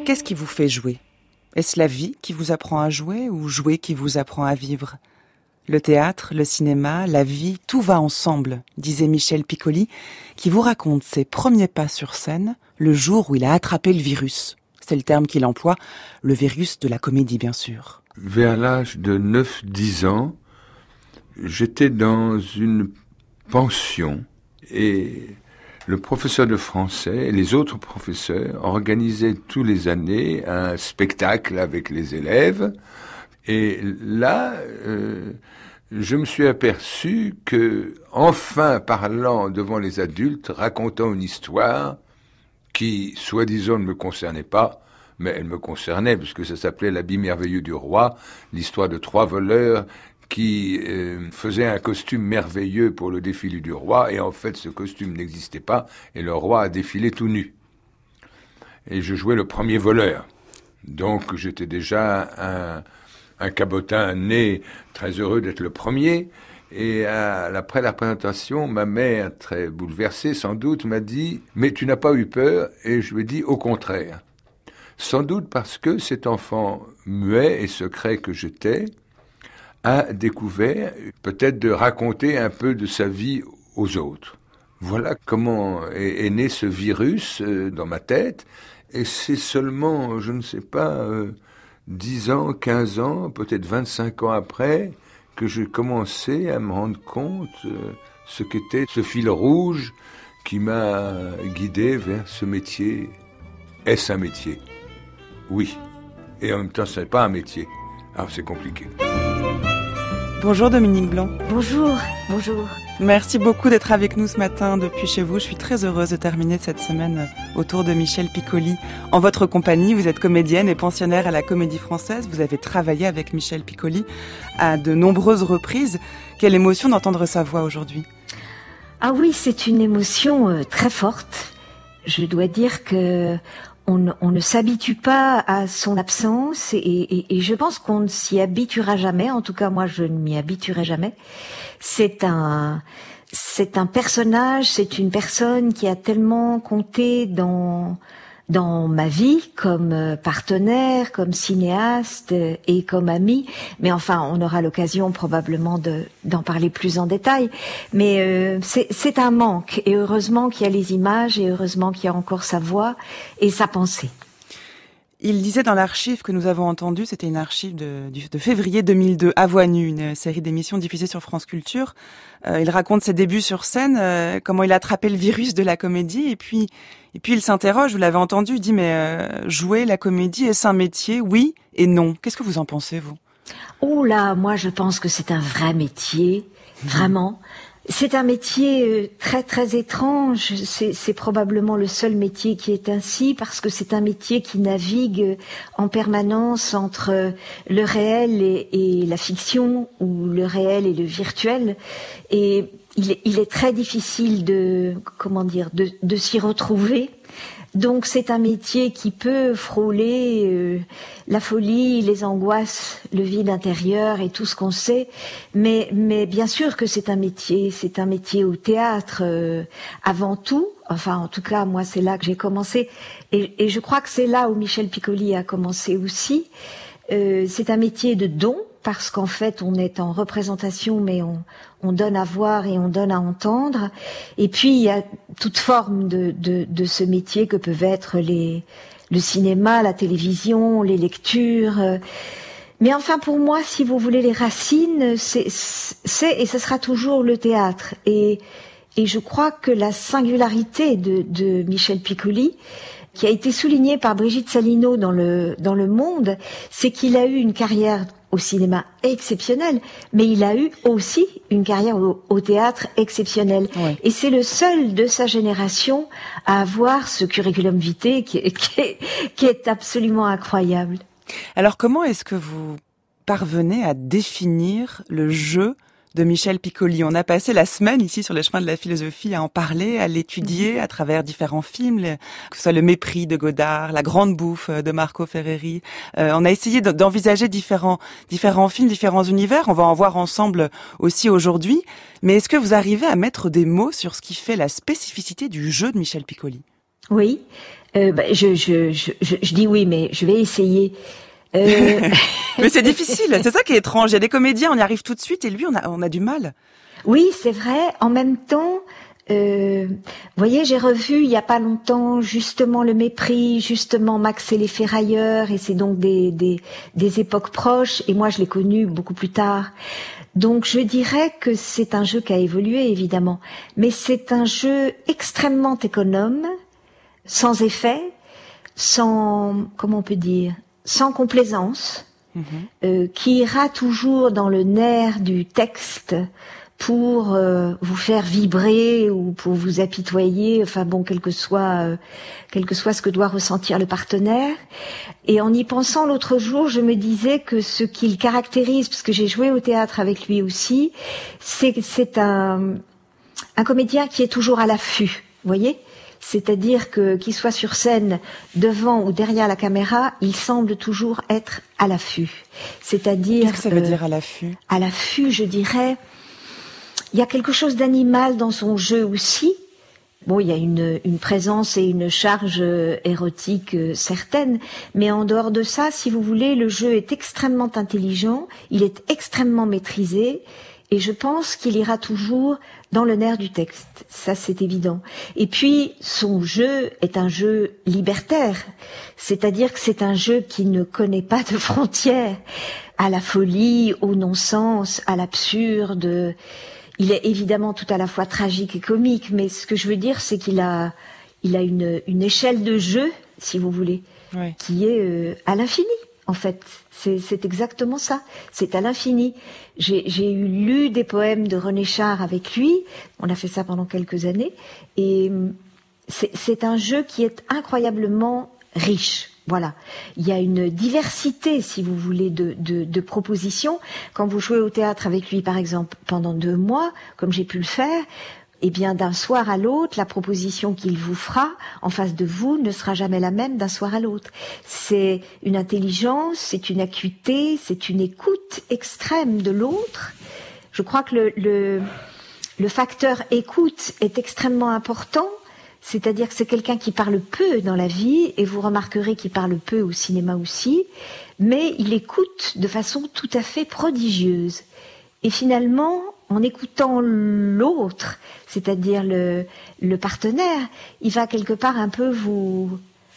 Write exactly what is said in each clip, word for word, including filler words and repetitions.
Qu'est-ce qui vous fait jouer ? Est-ce la vie qui vous apprend à jouer ou jouer qui vous apprend à vivre ? Le théâtre, le cinéma, la vie, tout va ensemble, disait Michel Piccoli, qui vous raconte ses premiers pas sur scène le jour où il a attrapé le virus. C'est le terme qu'il emploie, le virus de la comédie, bien sûr. Vers l'âge de neuf dix ans, j'étais dans une pension et le professeur de français et les autres professeurs organisaient tous les années un spectacle avec les élèves. Et là, euh, je me suis aperçu que, enfin parlant devant les adultes, racontant une histoire qui, soi-disant, ne me concernait pas, mais elle me concernait, puisque ça s'appelait L'habit merveilleux du roi, l'histoire de trois voleurs qui euh, faisait un costume merveilleux pour le défilé du roi, et en fait ce costume n'existait pas, et le roi a défilé tout nu. Et je jouais le premier voleur. Donc j'étais déjà un, un cabotin né, très heureux d'être le premier, et à, après la présentation, ma mère, très bouleversée sans doute, m'a dit « Mais tu n'as pas eu peur ?» Et je lui ai dit « Au contraire ». Sans doute parce que cet enfant muet et secret que j'étais a découvert peut-être de raconter un peu de sa vie aux autres. Voilà comment est, est né ce virus euh, dans ma tête. Et c'est seulement, je ne sais pas, euh, dix ans, quinze ans, peut-être vingt-cinq ans après, que j'ai commencé à me rendre compte euh, ce qu'était ce fil rouge qui m'a guidé vers ce métier. Est-ce un métier ? Oui. Et en même temps, ce n'est pas un métier. Alors c'est compliqué. Bonjour Dominique Blanc. Bonjour, bonjour. Merci beaucoup d'être avec nous ce matin depuis chez vous. Je suis très heureuse de terminer cette semaine autour de Michel Piccoli. En votre compagnie, vous êtes comédienne et pensionnaire à la Comédie Française. Vous avez travaillé avec Michel Piccoli à de nombreuses reprises. Quelle émotion d'entendre sa voix aujourd'hui. Ah oui, c'est une émotion euh, très forte. Je dois dire que On, on ne s'habitue pas à son absence et, et, et je pense qu'on ne s'y habituera jamais. En tout cas, moi, je ne m'y habituerai jamais. C'est un, c'est un personnage, c'est une personne qui a tellement compté dans dans ma vie comme partenaire, comme cinéaste et comme ami. Mais enfin, on aura l'occasion probablement de, d'en parler plus en détail. Mais euh, c'est, c'est un manque. Et heureusement qu'il y a les images et heureusement qu'il y a encore sa voix et sa pensée. Il disait dans l'archive que nous avons entendue, c'était une archive de, de février deux mille deux, À Voix Nue, une série d'émissions diffusées sur France Culture. Euh, il raconte ses débuts sur scène, euh, comment il a attrapé le virus de la comédie, et puis, et puis il s'interroge, vous l'avez entendu, il dit mais euh, jouer la comédie, est-ce un métier ? Oui et non. Qu'est-ce que vous en pensez, vous ? Oh là, moi je pense que c'est un vrai métier, vraiment. C'est un métier très très étrange, c'est, c'est probablement le seul métier qui est ainsi parce que c'est un métier qui navigue en permanence entre le réel et, et la fiction ou le réel et le virtuel et il est, il est très difficile de, comment dire, de, de s'y retrouver. Donc c'est un métier qui peut frôler euh, la folie, les angoisses, le vide intérieur et tout ce qu'on sait. Mais, mais bien sûr que c'est un métier, c'est un métier au théâtre euh, avant tout. Enfin, en tout cas, moi, c'est là que j'ai commencé. Et, et je crois que c'est là où Michel Piccoli a commencé aussi. Euh, c'est un métier de don, parce qu'en fait, on est en représentation, mais on, on donne à voir et on donne à entendre. Et puis, il y a toute forme de, de, de ce métier que peuvent être les, le cinéma, la télévision, les lectures. Mais enfin, pour moi, si vous voulez, les racines, c'est, c'est et ce sera toujours le théâtre. Et, et je crois que la singularité de, de Michel Piccoli, qui a été soulignée par Brigitte Salino dans le, dans le Monde, c'est qu'il a eu une carrière au cinéma exceptionnelle, mais il a eu aussi une carrière au, au théâtre exceptionnelle. Ouais. Et c'est le seul de sa génération à avoir ce curriculum vitae qui est, qui est, qui est absolument incroyable. Alors comment est-ce que vous parvenez à définir le jeu de Michel Piccoli? On a passé la semaine ici sur les chemins de la philosophie à en parler, à l'étudier à travers différents films, les, que ce soit Le Mépris de Godard, La Grande Bouffe de Marco Ferreri. Euh, on a essayé d'envisager différents différents films, différents univers. On va en voir ensemble aussi aujourd'hui. Mais est-ce que vous arrivez à mettre des mots sur ce qui fait la spécificité du jeu de Michel Piccoli? Oui, euh, bah, je, je, je, je, je dis oui, mais je vais essayer. Euh... mais c'est difficile, c'est ça qui est étrange. Il y a des comédiens, on y arrive tout de suite, et lui, on a, on a du mal. Oui, c'est vrai. En même temps, euh, vous voyez, j'ai revu il y a pas longtemps justement Le Mépris, justement Max et les Ferrailleurs, et c'est donc des, des, des époques proches. Et moi, je l'ai connu beaucoup plus tard. Donc, je dirais que c'est un jeu qui a évolué, évidemment, mais c'est un jeu extrêmement économe, sans effet, sans, comment on peut dire, sans complaisance, mmh. euh, qui ira toujours dans le nerf du texte pour euh, vous faire vibrer ou pour vous apitoyer, enfin bon, quel que soit, euh, quel que soit ce que doit ressentir le partenaire. Et en y pensant l'autre jour, je me disais que ce qui le caractérise, parce que j'ai joué au théâtre avec lui aussi, c'est c'est un un comédien qui est toujours à l'affût, vous voyez. C'est-à-dire que qu'il soit sur scène, devant ou derrière la caméra, il semble toujours être à l'affût. C'est-à-dire qu'est-ce que ça veut euh, dire à l'affût? À l'affût, je dirais, il y a quelque chose d'animal dans son jeu aussi. Bon, il y a une, une présence et une charge érotique certaine, mais en dehors de ça, si vous voulez, le jeu est extrêmement intelligent, il est extrêmement maîtrisé, et je pense qu'il ira toujours dans le nerf du texte, ça c'est évident. Et puis, son jeu est un jeu libertaire, c'est-à-dire que c'est un jeu qui ne connaît pas de frontières, à la folie, au non-sens, à l'absurde. Il est évidemment tout à la fois tragique et comique, mais ce que je veux dire, c'est qu'il a, il a une, une échelle de jeu, si vous voulez, oui. qui est euh, à l'infini, en fait. C'est, c'est exactement ça. C'est à l'infini. J'ai, j'ai eu lu des poèmes de René Char avec lui. On a fait ça pendant quelques années. Et c'est, c'est un jeu qui est incroyablement riche. Voilà. Il y a une diversité, si vous voulez, de, de, de propositions. Quand vous jouez au théâtre avec lui, par exemple, pendant deux mois, comme j'ai pu le faire, eh bien, d'un soir à l'autre, la proposition qu'il vous fera en face de vous ne sera jamais la même d'un soir à l'autre. C'est une intelligence, c'est une acuité, c'est une écoute extrême de l'autre. Je crois que le, le, le facteur écoute est extrêmement important. C'est-à-dire que c'est quelqu'un qui parle peu dans la vie, et vous remarquerez qu'il parle peu au cinéma aussi, mais il écoute de façon tout à fait prodigieuse. Et finalement, en écoutant l'autre, c'est-à-dire le, le partenaire, il va quelque part un peu vous...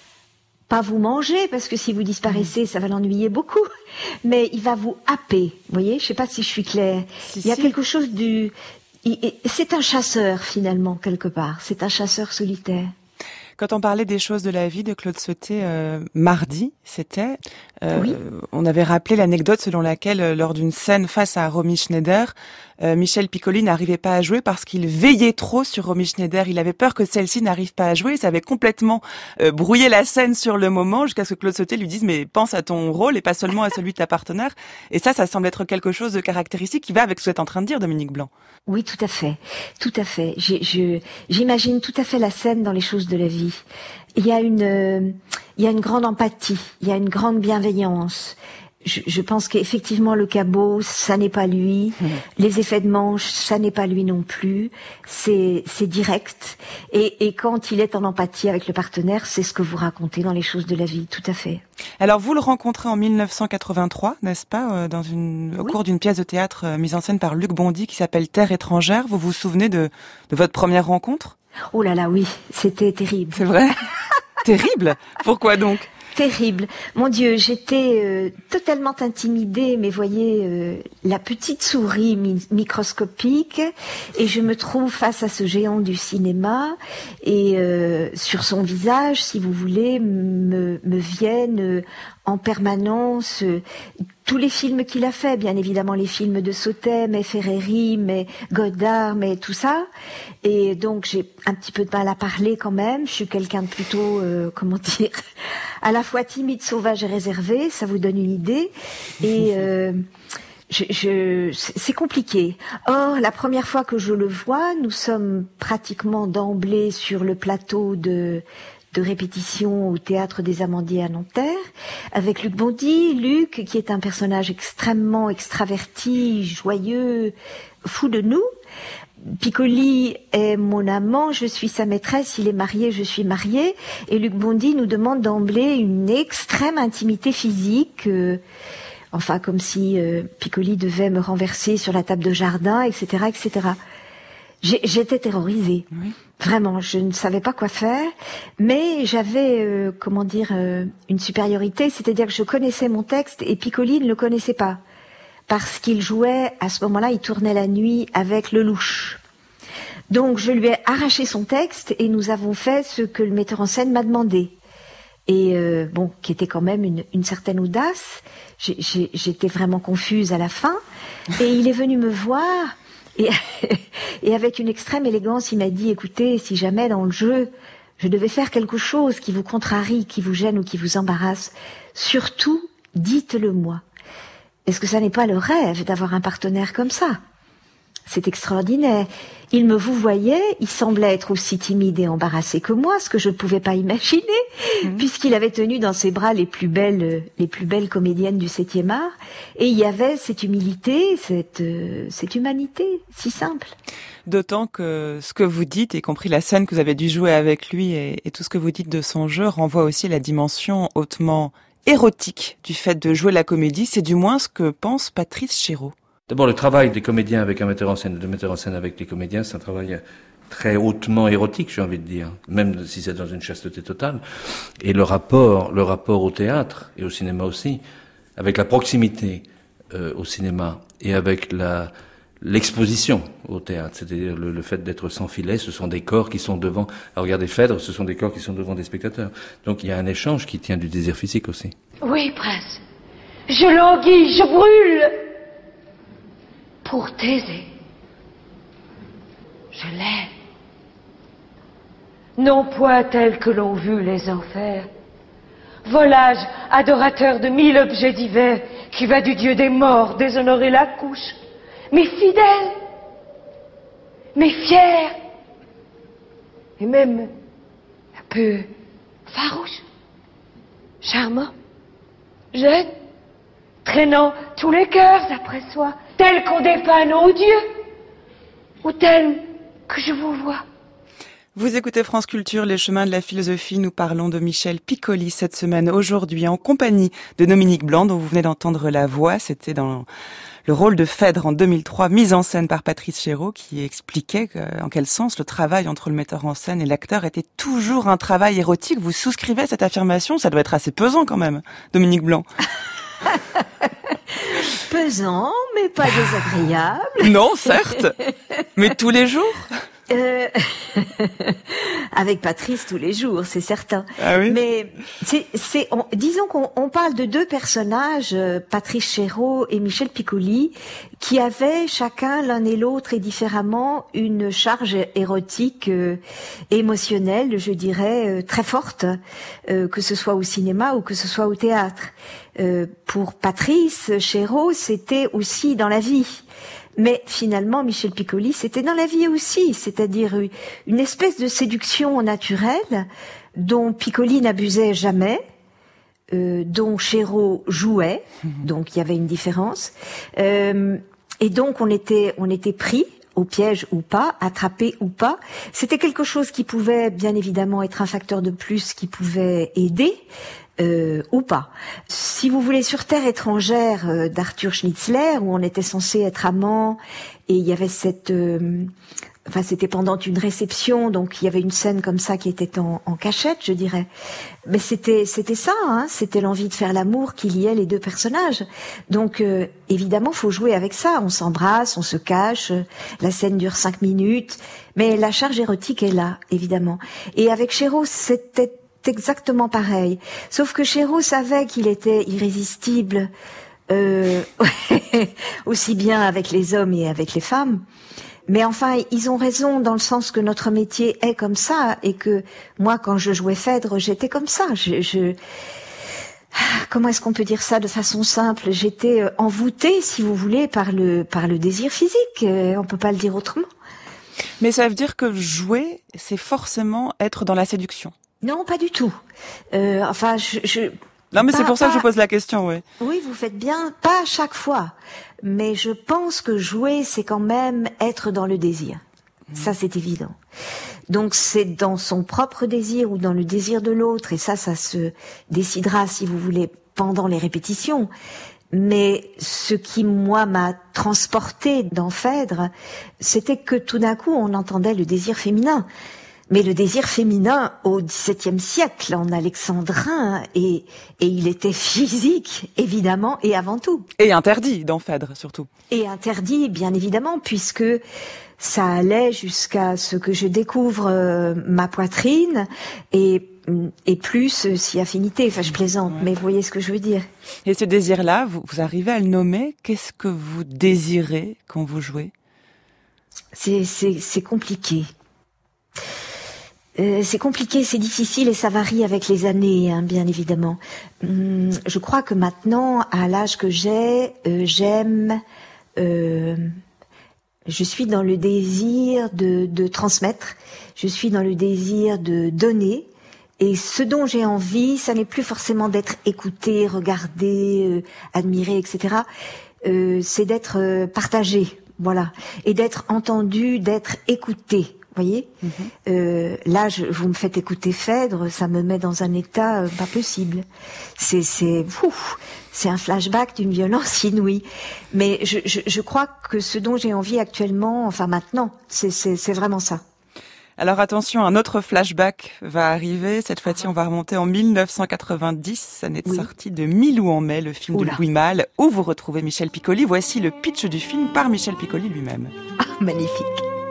pas vous manger, parce que si vous disparaissez, ça va l'ennuyer beaucoup, mais il va vous happer, vous voyez, je ne sais pas si je suis claire. Si, il y a si. quelque chose du... C'est un chasseur, finalement, quelque part. C'est un chasseur solitaire. Quand on parlait des choses de la vie de Claude Sauté, euh, mardi, c'était, euh, oui. on avait rappelé l'anecdote selon laquelle, euh, lors d'une scène face à Romy Schneider, euh, Michel Piccoli n'arrivait pas à jouer parce qu'il veillait trop sur Romy Schneider. Il avait peur que celle-ci n'arrive pas à jouer. Ça avait complètement euh, brouillé la scène sur le moment, jusqu'à ce que Claude Sauté lui dise « mais pense à ton rôle et pas seulement à celui de ta partenaire ». Et ça, ça semble être quelque chose de caractéristique qui va avec ce que vous êtes en train de dire, Dominique Blanc. Oui, tout à fait, tout à fait. J'ai, je, j'imagine tout à fait la scène dans Les choses de la vie. Il y a une, euh, il y a une grande empathie, il y a une grande bienveillance. Je, je pense qu'effectivement le cabot, ça n'est pas lui. Mmh. Les effets de manche, ça n'est pas lui non plus. C'est, c'est direct. Et, et quand il est en empathie avec le partenaire, c'est ce que vous racontez dans Les choses de la vie, tout à fait. Alors vous le rencontrez en mille neuf cent quatre-vingt-trois, n'est-ce pas, dans une, au oui. cours d'une pièce de théâtre euh, mise en scène par Luc Bondy qui s'appelle Terre étrangère. Vous vous souvenez de, de votre première rencontre? Oh là là, oui, c'était terrible. C'est vrai? Terrible? Pourquoi donc? Terrible. Mon Dieu, j'étais euh, totalement intimidée, mais voyez, euh, la petite souris mi- microscopique, et je me trouve face à ce géant du cinéma, et euh, sur son visage, si vous voulez, me, me viennent euh, en permanence euh, tous les films qu'il a fait, bien évidemment les films de Sautet, mais Ferreri, mais Godard, mais tout ça. Et donc j'ai un petit peu de mal à parler quand même. Je suis quelqu'un de plutôt, euh, comment dire, à la fois timide, sauvage et réservé. Ça vous donne une idée. Et euh, je, je, c'est compliqué. Or, la première fois que je le vois, nous sommes pratiquement d'emblée sur le plateau de... de répétition au Théâtre des Amandiers à Nanterre, avec Luc Bondy, Luc, qui est un personnage extrêmement extraverti, joyeux, fou de nous. Piccoli est mon amant, je suis sa maîtresse, il est marié, je suis mariée. Et Luc Bondy nous demande d'emblée une extrême intimité physique, euh, enfin comme si euh, Piccoli devait me renverser sur la table de jardin, et cetera, et cetera. J'ai, j'étais terrorisée. Oui. Vraiment, je ne savais pas quoi faire, mais j'avais, euh, comment dire, euh, une supériorité, c'est-à-dire que je connaissais mon texte et Piccoli ne le connaissait pas. Parce qu'il jouait, à ce moment-là, il tournait la nuit avec Lelouch. Donc je lui ai arraché son texte et nous avons fait ce que le metteur en scène m'a demandé. Et euh, bon, qui était quand même une, une certaine audace. J'ai, j'ai, j'étais vraiment confuse à la fin. Et il est venu me voir et, et avec une extrême élégance, il m'a dit, écoutez, si jamais dans le jeu, je devais faire quelque chose qui vous contrarie, qui vous gêne ou qui vous embarrasse, surtout, dites-le moi. Est-ce que ça n'est pas le rêve d'avoir un partenaire comme ça ? C'est extraordinaire. Il me vouvoyait, il semblait être aussi timide et embarrassé que moi, ce que je ne pouvais pas imaginer, mmh. puisqu'il avait tenu dans ses bras les plus belles, les plus belles comédiennes du septième art, et il y avait cette humilité, cette, euh, cette humanité, si simple. D'autant que ce que vous dites, y compris la scène que vous avez dû jouer avec lui, et, et tout ce que vous dites de son jeu, renvoie aussi à la dimension hautement érotique du fait de jouer la comédie. C'est du moins ce que pense Patrice Chéreau. D'abord, le travail des comédiens avec un metteur en scène, de metteur en scène avec les comédiens, c'est un travail très hautement érotique, j'ai envie de dire, même si c'est dans une chasteté totale. Et le rapport, le rapport au théâtre et au cinéma aussi, avec la proximité euh, au cinéma et avec la l'exposition au théâtre, c'est-à-dire le, le fait d'être sans filet, ce sont des corps qui sont devant. Alors regardez Phèdre, ce sont des corps qui sont devant des spectateurs. Donc il y a un échange qui tient du désir physique aussi. Oui, prince. Je languis, je brûle. Pour Thésée, je l'aime. Non point tel que l'ont vu les enfers, volage adorateur de mille objets divers, qui va du dieu des morts déshonorer la couche, mais fidèle, mais fier, et même un peu farouche, charmant, jeune, traînant tous les cœurs après soi, tel qu'on dépeint nos dieux, ou tel que je vous vois. Vous écoutez France Culture, les chemins de la philosophie. Nous parlons de Michel Piccoli cette semaine, aujourd'hui, en compagnie de Dominique Blanc, dont vous venez d'entendre la voix. C'était dans le rôle de Phèdre en deux mille trois, mise en scène par Patrice Chéreau, qui expliquait que, en quel sens le travail entre le metteur en scène et l'acteur était toujours un travail érotique. Vous souscrivez à cette affirmation? Ça doit être assez pesant quand même, Dominique Blanc. Pesant, mais pas désagréable. Non, certes, mais tous les jours. Euh... Avec Patrice tous les jours, c'est certain. Ah oui. Mais c'est, c'est, on, disons qu'on on parle de deux personnages, euh, Patrice Chéreau et Michel Piccoli, qui avaient chacun, l'un et l'autre et différemment, une charge érotique, euh, émotionnelle, je dirais, euh, très forte, euh, que ce soit au cinéma ou que ce soit au théâtre. Euh, pour Patrice Chéreau, c'était aussi dans la vie. Mais finalement, Michel Piccoli, c'était dans la vie aussi, c'est-à-dire une espèce de séduction naturelle dont Piccoli n'abusait jamais, euh, dont Chéreau jouait, donc il y avait une différence, euh, et donc on était, on était pris au piège ou pas, attrapé ou pas. C'était quelque chose qui pouvait bien évidemment être un facteur de plus qui pouvait aider, Euh, ou pas. Si vous voulez, sur Terre étrangère euh, d'Arthur Schnitzler, où on était censé être amants, et il y avait cette... Euh, enfin, c'était pendant une réception, donc il y avait une scène comme ça qui était en, en cachette, je dirais. Mais c'était c'était ça, hein, c'était l'envie de faire l'amour qui liait les deux personnages. Donc, euh, évidemment, faut jouer avec ça. On s'embrasse, on se cache, la scène dure cinq minutes, mais la charge érotique est là, évidemment. Et avec Chéreau, c'était exactement pareil. Sauf que Chéreau savait qu'il était irrésistible, euh, aussi bien avec les hommes et avec les femmes. Mais enfin, ils ont raison dans le sens que notre métier est comme ça et que moi, quand je jouais Phèdre, j'étais comme ça. Je, je... Comment est-ce qu'on peut dire ça de façon simple? J'étais envoûtée, si vous voulez, par le, par le désir physique. On peut pas le dire autrement. Mais ça veut dire que jouer, c'est forcément être dans la séduction. Non, pas du tout. Euh, enfin, je... je non, mais pas, c'est pour ça pas... que je pose la question, oui. Oui, vous faites bien, pas à chaque fois. Mais je pense que jouer, c'est quand même être dans le désir. Ça, c'est évident. Donc, c'est dans son propre désir ou dans le désir de l'autre, et ça, ça se décidera, si vous voulez, pendant les répétitions. Mais ce qui, moi, m'a transporté dans Phèdre, c'était que tout d'un coup, on entendait le désir féminin. Mais le désir féminin au dix-septième siècle, en alexandrin, et, et il était physique, évidemment, et avant tout. Et interdit dans Phèdre, surtout. Et interdit, bien évidemment, puisque ça allait jusqu'à ce que je découvre euh, ma poitrine, et, et plus euh, si affinité. Enfin, je plaisante, ouais. Mais vous voyez ce que je veux dire. Et ce désir-là, vous, vous arrivez à le nommer? Qu'est-ce que vous désirez quand vous jouez? C'est, c'est, c'est compliqué. Euh, c'est compliqué, c'est difficile et ça varie avec les années, hein, bien évidemment. Hum, je crois que maintenant, à l'âge que j'ai, euh, j'aime, euh, je suis dans le désir de, de transmettre, je suis dans le désir de donner, et ce dont j'ai envie, ça n'est plus forcément d'être écouté, regardé, euh, admiré, et cetera. Euh, c'est d'être euh, partagé, voilà, et d'être entendu, d'être écouté. Vous voyez, mm-hmm. euh, là, je, vous me faites écouter Phèdre, ça me met dans un état euh, pas possible. C'est, c'est, ouf, c'est un flashback d'une violence inouïe. Mais je, je, je crois que ce dont j'ai envie actuellement, enfin maintenant, c'est, c'est, c'est vraiment ça. Alors attention, un autre flashback va arriver. Cette fois-ci, on va remonter en mille neuf cent quatre-vingt-dix, année de oui. sortie de Milou en mai, le film Oula. de Louis Malle, où vous retrouvez Michel Piccoli. Voici le pitch du film par Michel Piccoli lui-même. Ah, magnifique.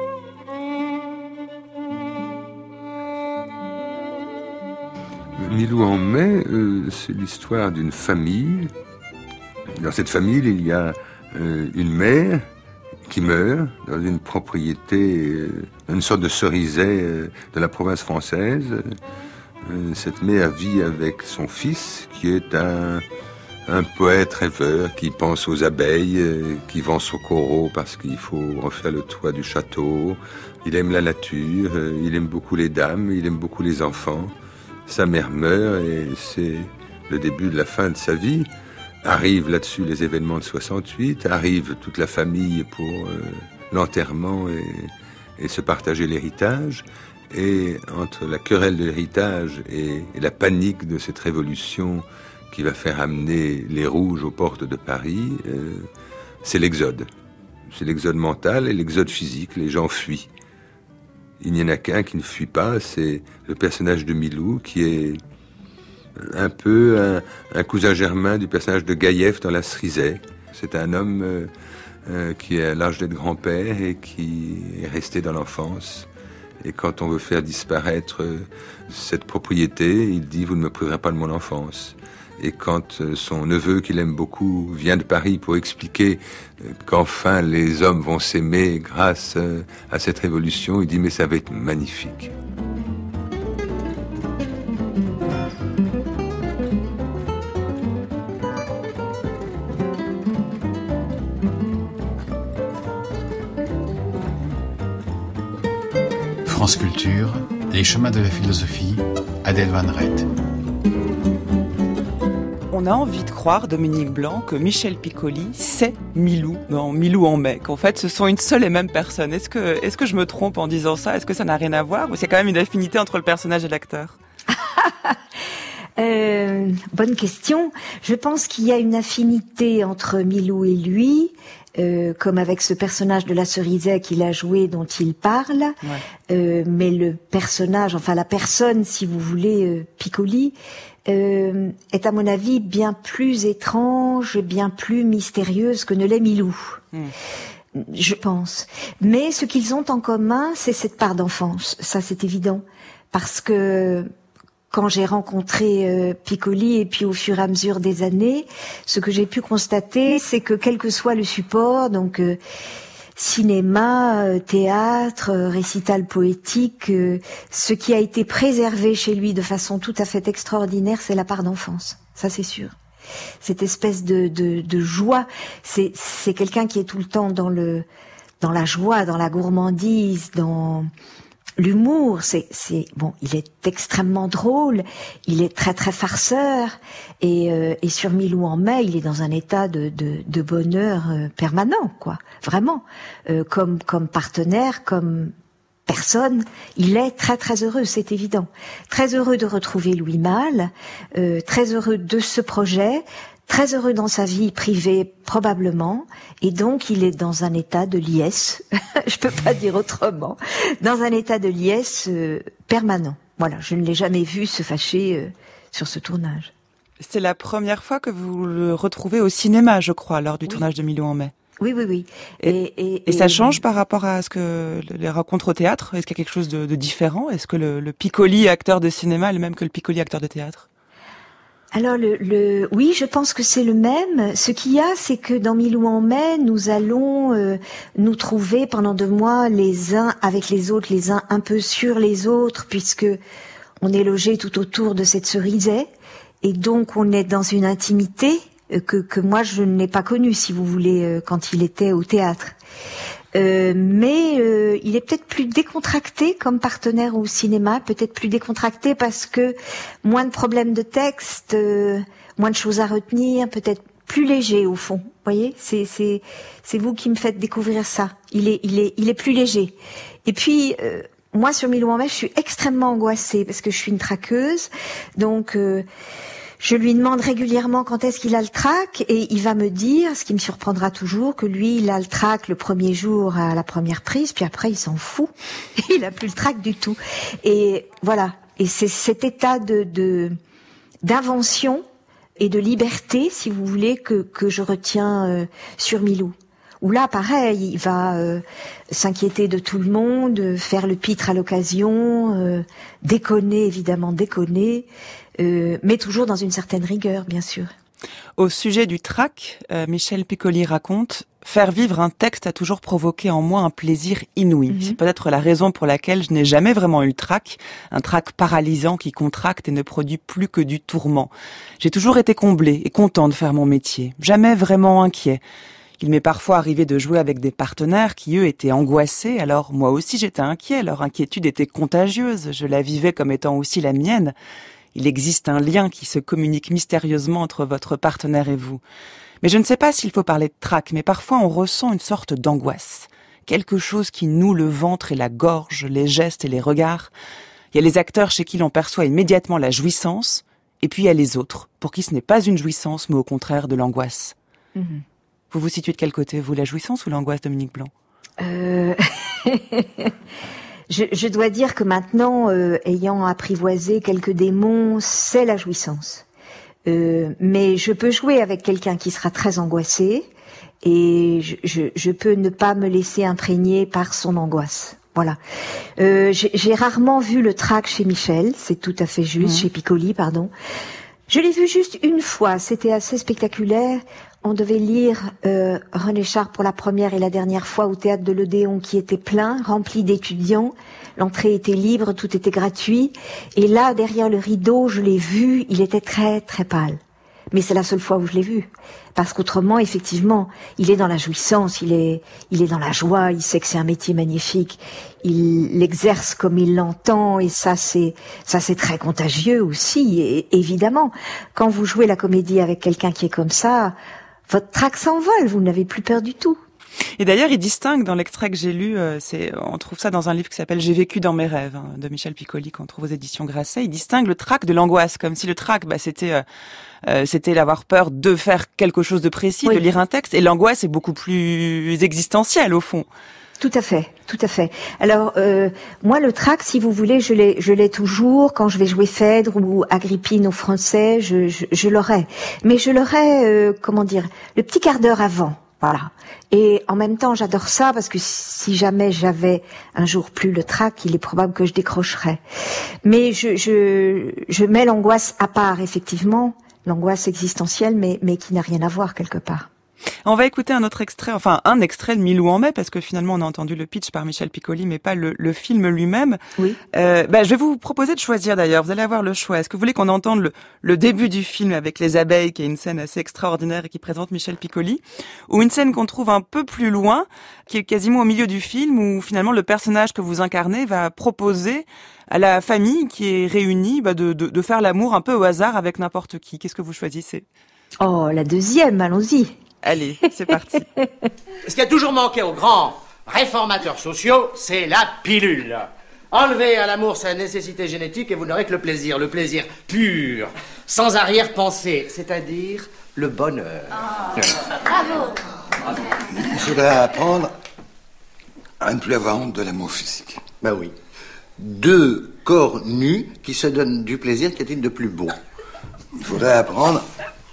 Milou en mai, euh, c'est l'histoire d'une famille. Dans cette famille, il y a euh, une mère qui meurt dans une propriété, euh, une sorte de cerisier euh, de la province française. Euh, cette mère vit avec son fils, qui est un, un poète rêveur, qui pense aux abeilles, euh, qui vend son coraux parce qu'il faut refaire le toit du château. Il aime la nature, euh, il aime beaucoup les dames, il aime beaucoup les enfants. Sa mère meurt et c'est le début de la fin de sa vie. Arrivent là-dessus les événements de soixante-huit, arrive toute la famille pour euh, l'enterrement et, et se partager l'héritage. Et entre la querelle de l'héritage et, et la panique de cette révolution qui va faire amener les Rouges aux portes de Paris, euh, c'est l'exode. C'est l'exode mental et l'exode physique, les gens fuient. Il n'y en a qu'un qui ne fuit pas, c'est le personnage de Milou, qui est un peu un, un cousin germain du personnage de Gaïef dans La Cerisay. C'est un homme euh, euh, qui a l'âge d'être grand-père et qui est resté dans l'enfance. Et quand on veut faire disparaître euh, cette propriété, il dit « Vous ne me priverez pas de mon enfance ». Et quand euh, son neveu, qu'il aime beaucoup, vient de Paris pour expliquer euh, qu'enfin les hommes vont s'aimer grâce euh, à cette révolution, il dit « Mais ça va être magnifique ». France Culture, les chemins de la philosophie, Adèle Van Rett. On a envie de croire, Dominique Blanc, que Michel Piccoli, c'est Milou, dans Milou en mai, qu'en fait ce sont une seule et même personne. Est-ce que, est-ce que je me trompe en disant ça? Est-ce que ça n'a rien à voir? Ou c'est quand même une affinité entre le personnage et l'acteur? euh, bonne question. Je pense qu'il y a une affinité entre Milou et lui, euh, comme avec ce personnage de la Cerisay qu'il a joué, dont il parle. Ouais. Euh, mais le personnage, enfin la personne, si vous voulez, euh, Piccoli, Euh, est à mon avis bien plus étrange, bien plus mystérieuse que ne l'est Milou, mmh. je pense. Mais ce qu'ils ont en commun, c'est cette part d'enfance, ça c'est évident, parce que quand j'ai rencontré euh, Piccoli et puis au fur et à mesure des années, ce que j'ai pu constater, c'est que quel que soit le support, donc euh, cinéma, euh, théâtre, euh, récital poétique, euh, ce qui a été préservé chez lui de façon tout à fait extraordinaire, c'est la part d'enfance. Ça, c'est sûr. Cette espèce de, de, de joie, c'est, c'est quelqu'un qui est tout le temps dans le, dans la joie, dans la gourmandise, dans l'humour. C'est, c'est bon. Il est extrêmement drôle. Il est très très farceur. Et, euh, et sur Milou en mai, il est dans un état de, de, de bonheur euh, permanent, quoi. Vraiment, euh, comme comme partenaire, comme personne, il est très très heureux, c'est évident. Très heureux de retrouver Louis Malle, euh, très heureux de ce projet, très heureux dans sa vie privée probablement, et donc il est dans un état de liesse, je peux pas dire autrement, dans un état de liesse euh, permanent. Voilà, je ne l'ai jamais vu se fâcher euh, sur ce tournage. C'est la première fois que vous le retrouvez au cinéma, je crois, lors du oui. tournage de Milou en mai. Oui, oui, oui. Et, et, et, et ça change par rapport à ce que les rencontres au théâtre? Est-ce qu'il y a quelque chose de, de différent? Est-ce que le, le Piccoli acteur de cinéma est le même que le Piccoli acteur de théâtre? Alors, le, le, oui, je pense que c'est le même. Ce qu'il y a, c'est que dans Milou en mai, nous allons euh, nous trouver pendant deux mois les uns avec les autres, les uns un peu sur les autres, puisque on est logés tout autour de cette cerisier, et donc on est dans une intimité que, que moi je n'ai pas connue, si vous voulez, quand il était au théâtre. Euh, mais euh, il est peut-être plus décontracté comme partenaire au cinéma, peut-être plus décontracté parce que moins de problèmes de texte, euh, moins de choses à retenir, peut-être plus léger au fond. Vous voyez, c'est c'est c'est vous qui me faites découvrir ça. Il est il est il est plus léger. Et puis euh, moi sur Milou en mai, je suis extrêmement angoissée parce que je suis une traqueuse, donc. Euh, Je lui demande régulièrement quand est-ce qu'il a le trac et il va me dire, ce qui me surprendra toujours, que lui, il a le trac le premier jour à la première prise, puis après il s'en fout. Il a plus le trac du tout. Et voilà. Et c'est cet état de, de d'invention et de liberté, si vous voulez, que que je retiens euh, sur Milou. Où là, pareil, il va euh, s'inquiéter de tout le monde, faire le pitre à l'occasion, euh, déconner, évidemment déconner, euh, mais toujours dans une certaine rigueur, bien sûr. Au sujet du trac, euh, Michel Piccoli raconte « Faire vivre un texte a toujours provoqué en moi un plaisir inouï. Mm-hmm. C'est peut-être la raison pour laquelle je n'ai jamais vraiment eu le trac, un trac paralysant qui contracte et ne produit plus que du tourment. J'ai toujours été comblé et content de faire mon métier, jamais vraiment inquiet. » Il m'est parfois arrivé de jouer avec des partenaires qui, eux, étaient angoissés, alors moi aussi j'étais inquiet, leur inquiétude était contagieuse, je la vivais comme étant aussi la mienne. Il existe un lien qui se communique mystérieusement entre votre partenaire et vous. Mais je ne sais pas s'il faut parler de trac, mais parfois on ressent une sorte d'angoisse. Quelque chose qui noue le ventre et la gorge, les gestes et les regards. Il y a les acteurs chez qui l'on perçoit immédiatement la jouissance, et puis il y a les autres, pour qui ce n'est pas une jouissance, mais au contraire de l'angoisse. Mmh. Vous vous situez de quel côté, vous, la jouissance ou l'angoisse, Dominique Blanc? euh... je, je dois dire que maintenant, euh, ayant apprivoisé quelques démons, c'est la jouissance. Euh, mais je peux jouer avec quelqu'un qui sera très angoissé et je, je, je peux ne pas me laisser imprégner par son angoisse. Voilà. Euh, j'ai, j'ai rarement vu le trac chez Michel, c'est tout à fait juste, mmh. chez Piccoli, pardon. Je l'ai vu juste une fois, c'était assez spectaculaire. On devait lire euh, René Char pour la première et la dernière fois au théâtre de l'Odéon qui était plein, rempli d'étudiants. L'entrée était libre, tout était gratuit. Et là, derrière le rideau, je l'ai vu, il était très très pâle. Mais c'est la seule fois où je l'ai vu. Parce qu'autrement, effectivement, il est dans la jouissance, il est, il est dans la joie, il sait que c'est un métier magnifique. Il l'exerce comme il l'entend et ça c'est, ça c'est très contagieux aussi. Et évidemment, quand vous jouez la comédie avec quelqu'un qui est comme ça, votre trac s'envole, vous n'avez plus peur du tout. Et d'ailleurs, il distingue dans l'extrait que j'ai lu, euh, c'est, on trouve ça dans un livre qui s'appelle « J'ai vécu dans mes rêves hein, » de Michel Piccoli qu'on trouve aux éditions Grasset. Il distingue le trac de l'angoisse, comme si le trac, bah, c'était, euh, euh, c'était d'avoir peur de faire quelque chose de précis, oui. de lire un texte, et l'angoisse est beaucoup plus existentielle au fond. Tout à fait, tout à fait. Alors euh, moi, le trac, si vous voulez, je l'ai, je l'ai toujours quand je vais jouer Phèdre ou Agrippine au Français, je, je, je l'aurai. Mais je l'aurai, euh, comment dire, le petit quart d'heure avant. Voilà. Et en même temps, j'adore ça parce que si jamais j'avais un jour plus le trac, il est probable que je décrocherais. Mais je, je, je mets l'angoisse à part, effectivement, l'angoisse existentielle, mais, mais qui n'a rien à voir quelque part. On va écouter un autre extrait, enfin un extrait de Milou en mai, parce que finalement on a entendu le pitch par Michel Piccoli, mais pas le, le film lui-même. Oui. Euh, bah, je vais vous proposer de choisir d'ailleurs, vous allez avoir le choix. Est-ce que vous voulez qu'on entende le, le début du film avec les abeilles, qui est une scène assez extraordinaire et qui présente Michel Piccoli, ou une scène qu'on trouve un peu plus loin, qui est quasiment au milieu du film, où finalement le personnage que vous incarnez va proposer à la famille qui est réunie bah, de, de, de faire l'amour un peu au hasard avec n'importe qui. Qu'est-ce que vous choisissez? Oh, la deuxième, allons-y. Allez, c'est parti. Ce qui a toujours manqué aux grands réformateurs sociaux, c'est la pilule. Enlevez à l'amour sa nécessité génétique et vous n'aurez que le plaisir, le plaisir pur, sans arrière-pensée, c'est-à-dire le bonheur. Oh. Bravo. Il faudrait apprendre à ne plus avoir honte de l'amour physique. Ben oui. Deux corps nus qui se donnent du plaisir, qu'y a-t-il de plus beau? Il faudrait apprendre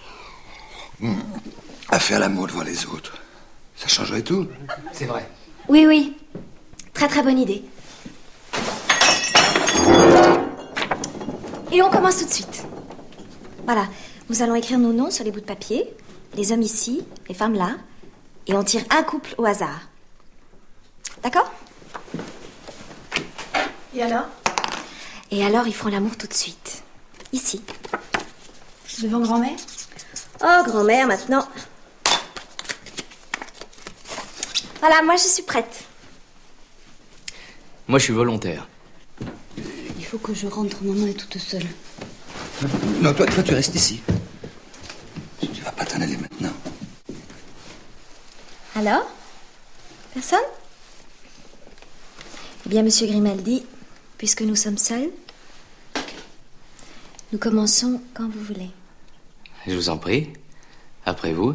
à faire l'amour devant les autres. Ça changerait tout. C'est vrai. Oui, oui. Très très bonne idée. Et on commence tout de suite. Voilà, nous allons écrire nos noms sur les bouts de papier, les hommes ici, les femmes là, et on tire un couple au hasard. D'accord? Et alors? Et alors, ils feront l'amour tout de suite. Ici. Devant grand-mère? Oh, grand-mère, maintenant. Voilà, moi, je suis prête. Moi, je suis volontaire. Il faut que je rentre, maman est toute seule. Non, toi, toi, tu restes ici. Tu vas pas t'en aller maintenant. Alors? Personne? Eh bien, monsieur Grimaldi, puisque nous sommes seuls, nous commençons quand vous voulez. Je vous en prie. Après vous.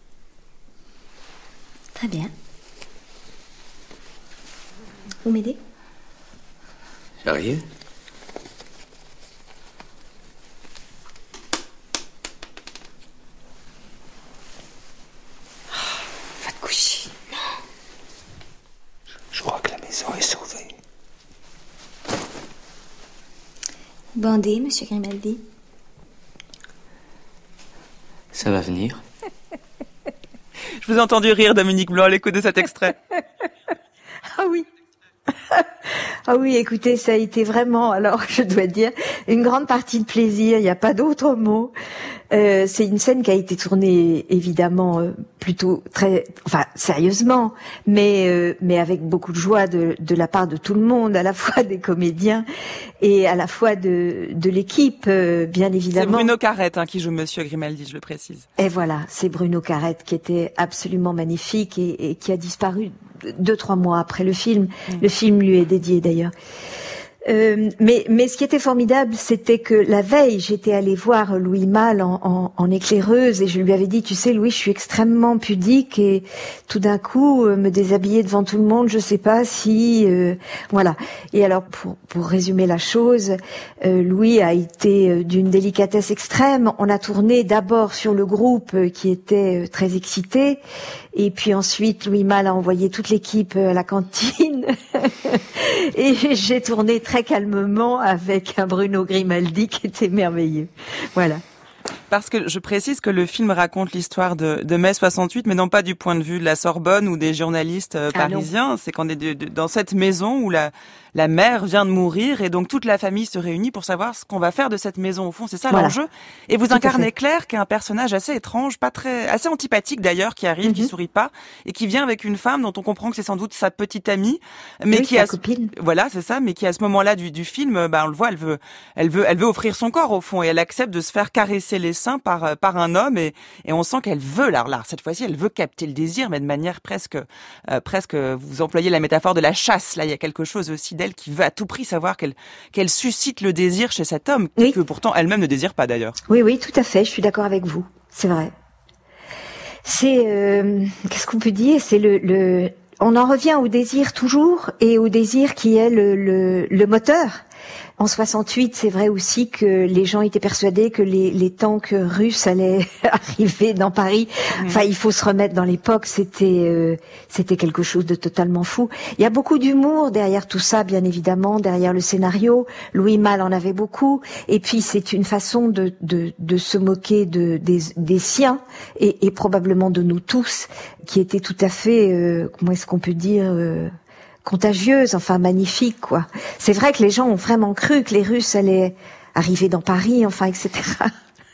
Très bien. Vous m'aidez? J'arrive. Va te coucher. Non. Je crois que la maison est sauvée. Bandé, monsieur Grimaldi. Ça va venir. Je vous ai entendu rire, Dominique Blanc, à l'écoute de cet extrait. Ah oui. Ah oui, écoutez, ça a été vraiment, alors je dois dire, une grande partie de plaisir, il n'y a pas d'autre mot. Euh, c'est une scène qui a été tournée évidemment euh, plutôt très, enfin sérieusement, mais euh, mais avec beaucoup de joie de, de la part de tout le monde, à la fois des comédiens et à la fois de, de l'équipe, euh, bien évidemment. C'est Bruno Carrette hein, qui joue Monsieur Grimaldi, je le précise. Et voilà, c'est Bruno Carrette qui était absolument magnifique et, et qui a disparu deux, trois mois après le film. Mmh. Le film lui est dédié d'ailleurs. Euh, mais, mais ce qui était formidable, c'était que la veille, j'étais allée voir Louis Malle en, en, en éclaireuse et je lui avais dit, tu sais Louis, je suis extrêmement pudique et tout d'un coup, euh, me déshabiller devant tout le monde, je sais pas si... Euh, voilà. Et alors, pour, pour résumer la chose, euh, Louis a été euh, d'une délicatesse extrême. On a tourné d'abord sur le groupe euh, qui était euh, très excité et puis ensuite, Louis Malle a envoyé toute l'équipe à la cantine et j'ai tourné très calmement avec un Bruno Grimaldi qui était merveilleux. Voilà. Parce que je précise que le film raconte l'histoire de, de mai soixante-huit, mais non pas du point de vue de la Sorbonne ou des journalistes euh, parisiens. Ah c'est qu'on est de, de, dans cette maison où la, la mère vient de mourir et donc toute la famille se réunit pour savoir ce qu'on va faire de cette maison. Au fond, c'est ça voilà. l'enjeu. Et vous Tout incarnez Claire, qui est un personnage assez étrange, pas très, assez antipathique d'ailleurs, qui arrive, mm-hmm. qui sourit pas et qui vient avec une femme dont on comprend que c'est sans doute sa petite amie, mais oui, qui sa a, copine. Voilà, c'est ça, mais qui à ce moment-là du, du film, bah on le voit, elle veut, elle veut, elle veut offrir son corps au fond et elle accepte de se faire caresser les seins par par un homme et, et on sent qu'elle veut là, là cette fois-ci elle veut capter le désir mais de manière presque euh, presque vous employez la métaphore de la chasse là il y a quelque chose aussi d'elle qui veut à tout prix savoir qu'elle qu'elle suscite le désir chez cet homme oui. que pourtant elle-même ne désire pas d'ailleurs. Oui oui tout à fait, je suis d'accord avec vous, c'est vrai. C'est euh, qu'est-ce qu'on peut dire, c'est le, le on en revient au désir toujours et au désir qui est le le, le moteur. En soixante-huit, c'est vrai aussi que les gens étaient persuadés que les, les tanks russes allaient arriver dans Paris. Mmh. Enfin, il faut se remettre dans l'époque. C'était, euh, c'était quelque chose de totalement fou. Il y a beaucoup d'humour derrière tout ça, bien évidemment, derrière le scénario. Louis Malle en avait beaucoup. Et puis, c'est une façon de, de, de se moquer de, des, des siens et, et probablement de nous tous, qui était tout à fait, euh, comment est-ce qu'on peut dire, euh, contagieuse, enfin magnifique, quoi. C'est vrai que les gens ont vraiment cru que les Russes allaient arriver dans Paris, enfin, et cetera.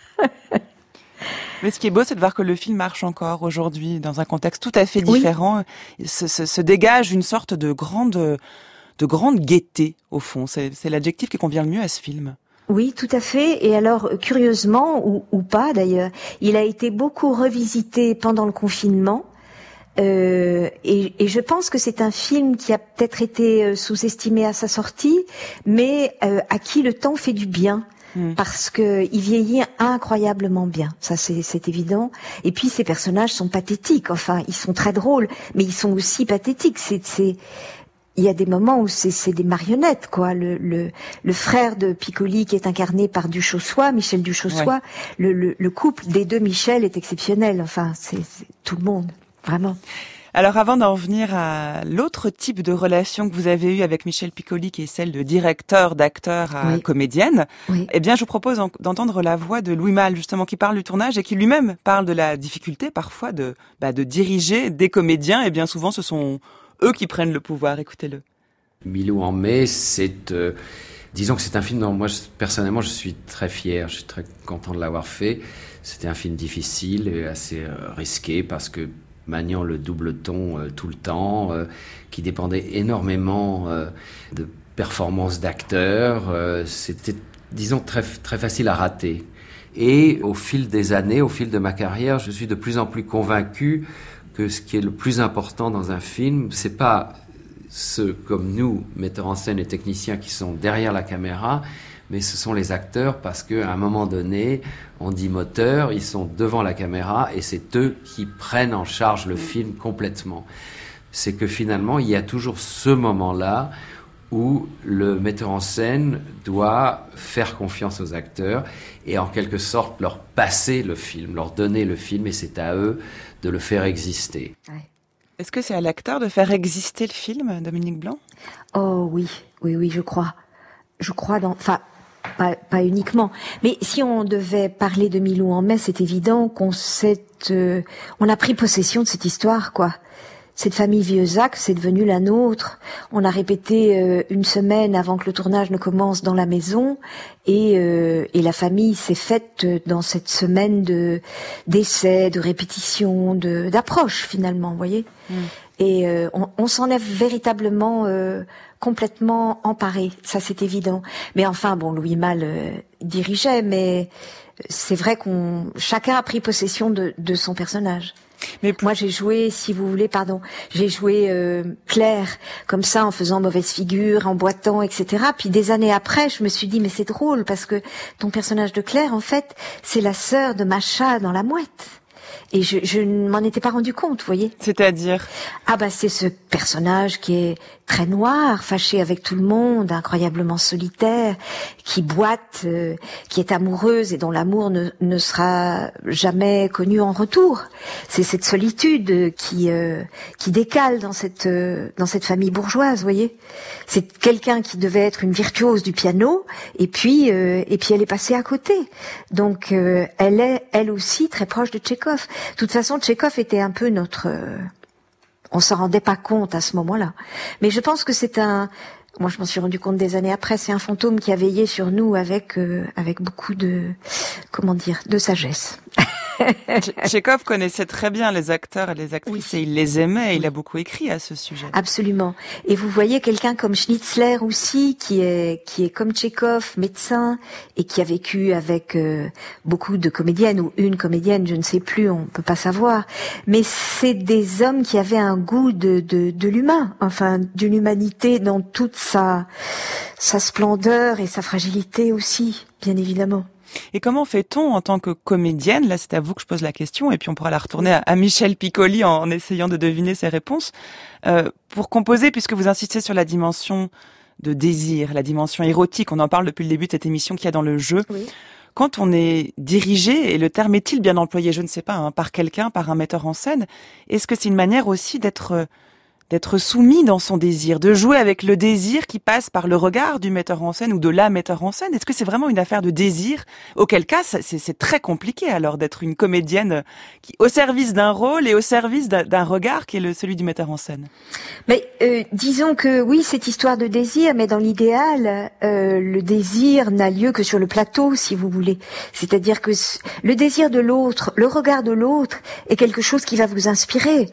Mais ce qui est beau, c'est de voir que le film marche encore aujourd'hui, dans un contexte tout à fait différent. Oui. Se, se, se dégage une sorte de grande, de grande gaieté, au fond. C'est, c'est l'adjectif qui convient le mieux à ce film. Oui, tout à fait. Et alors, curieusement, ou, ou pas d'ailleurs, il a été beaucoup revisité pendant le confinement. Euh, et, et je pense que c'est un film qui a peut-être été sous-estimé à sa sortie, mais euh, à qui le temps fait du bien. Parce que il vieillit incroyablement bien, ça c'est, c'est évident. Et puis ces personnages sont pathétiques. Enfin, ils sont très drôles, mais ils sont aussi pathétiques. C'est, c'est, il y a des moments où c'est, c'est des marionnettes, quoi. Le, le, le frère de Piccoli qui est incarné par Duchossois, Michel Duchossois, ouais. le, le, le couple des deux Michel est exceptionnel. Enfin, c'est, c'est tout le monde, vraiment. Alors avant d'en venir à l'autre type de relation que vous avez eue avec Michel Piccoli, qui est celle de directeur d'acteur à oui. comédienne, oui. eh bien je vous propose d'entendre la voix de Louis Malle, justement, qui parle du tournage et qui lui-même parle de la difficulté parfois de, bah, de diriger des comédiens, et bien souvent ce sont eux qui prennent le pouvoir. Écoutez-le. Milou en mai, c'est... Euh, disons que c'est un film dont moi, personnellement, je suis très fier, je suis très content de l'avoir fait. C'était un film difficile et assez euh, risqué parce que maniant le double ton euh, tout le temps, euh, qui dépendait énormément euh, de performances d'acteurs. Euh, c'était, disons, très, très facile à rater. Et au fil des années, au fil de ma carrière, je suis de plus en plus convaincu que ce qui est le plus important dans un film, c'est pas ceux comme nous, metteurs en scène et techniciens, qui sont derrière la caméra, mais ce sont les acteurs, parce qu'à un moment donné, on dit moteur, ils sont devant la caméra et c'est eux qui prennent en charge le film complètement. C'est que finalement, il y a toujours ce moment-là où le metteur en scène doit faire confiance aux acteurs et en quelque sorte leur passer le film, leur donner le film, et c'est à eux de le faire exister. Ouais. Est-ce que c'est à l'acteur de faire exister le film, Dominique Blanc ? Oh oui, oui, oui, je crois. Je crois dans... Enfin, pas, pas uniquement. Mais si on devait parler de Milou en mai, c'est évident qu'on s'est... Euh, on a pris possession de cette histoire, quoi. Cette famille Vieuzac, c'est devenu la nôtre. On a répété euh, une semaine avant que le tournage ne commence dans la maison, et, euh, et la famille s'est faite dans cette semaine de d'essais, de répétitions, de d'approches finalement, vous voyez. Mm. Et euh, on, on s'en est véritablement euh, complètement emparé, ça c'est évident. Mais enfin, bon, Louis Malle euh, dirigeait, mais c'est vrai qu'on chacun a pris possession de, de son personnage. Mais moi j'ai joué, si vous voulez, pardon, j'ai joué euh, Claire comme ça en faisant mauvaise figure, en boitant, et cetera. Puis des années après, je me suis dit mais c'est drôle parce que ton personnage de Claire, en fait, c'est la sœur de Macha dans La Mouette. Et je, je ne m'en étais pas rendu compte, vous voyez. C'est-à-dire ? Ah bah c'est ce personnage qui est très noir, fâché avec tout le monde, incroyablement solitaire, qui boite, euh, qui est amoureuse et dont l'amour ne, ne sera jamais connu en retour. C'est cette solitude qui euh, qui décale dans cette euh, dans cette famille bourgeoise, vous voyez. C'est quelqu'un qui devait être une virtuose du piano et puis euh, et puis elle est passée à côté. Donc euh, elle est elle aussi très proche de Tchekhov. De toute façon, Tchekhov était un peu notre... Euh, on s'en rendait pas compte à ce moment-là. Mais je pense que c'est un... Moi, je m'en suis rendu compte des années après. C'est un fantôme qui a veillé sur nous avec euh, avec beaucoup de... Comment dire ? De sagesse. Tchekhov connaissait très bien les acteurs et les actrices, oui. Et il les aimait, et oui. Il a beaucoup écrit à ce sujet. Absolument. Et vous voyez quelqu'un comme Schnitzler aussi, qui est qui est comme Tchekhov, médecin, et qui a vécu avec euh, beaucoup de comédiennes, ou une comédienne, je ne sais plus, on peut pas savoir. Mais c'est des hommes qui avaient un goût de de, de l'humain, enfin d'une humanité dans toute sa sa splendeur et sa fragilité aussi, bien évidemment. Et comment fait-on en tant que comédienne, là c'est à vous que je pose la question, et puis on pourra la retourner à, à Michel Piccoli en, en essayant de deviner ses réponses, euh, pour composer, puisque vous insistez sur la dimension de désir, la dimension érotique, on en parle depuis le début de cette émission qu'il y a dans le jeu. Oui. Quand on est dirigé, et le terme est-il bien employé, je ne sais pas, hein, par quelqu'un, par un metteur en scène, est-ce que c'est une manière aussi d'être... d'être soumis dans son désir, de jouer avec le désir qui passe par le regard du metteur en scène ou de la metteur en scène? Est-ce que c'est vraiment une affaire de désir? Auquel cas, c'est, c'est très compliqué alors d'être une comédienne qui, au service d'un rôle et au service d'un, d'un regard qui est le, celui du metteur en scène. Mais euh, disons que oui, cette histoire de désir, mais dans l'idéal, euh, le désir n'a lieu que sur le plateau, si vous voulez. C'est-à-dire que le désir de l'autre, le regard de l'autre est quelque chose qui va vous inspirer.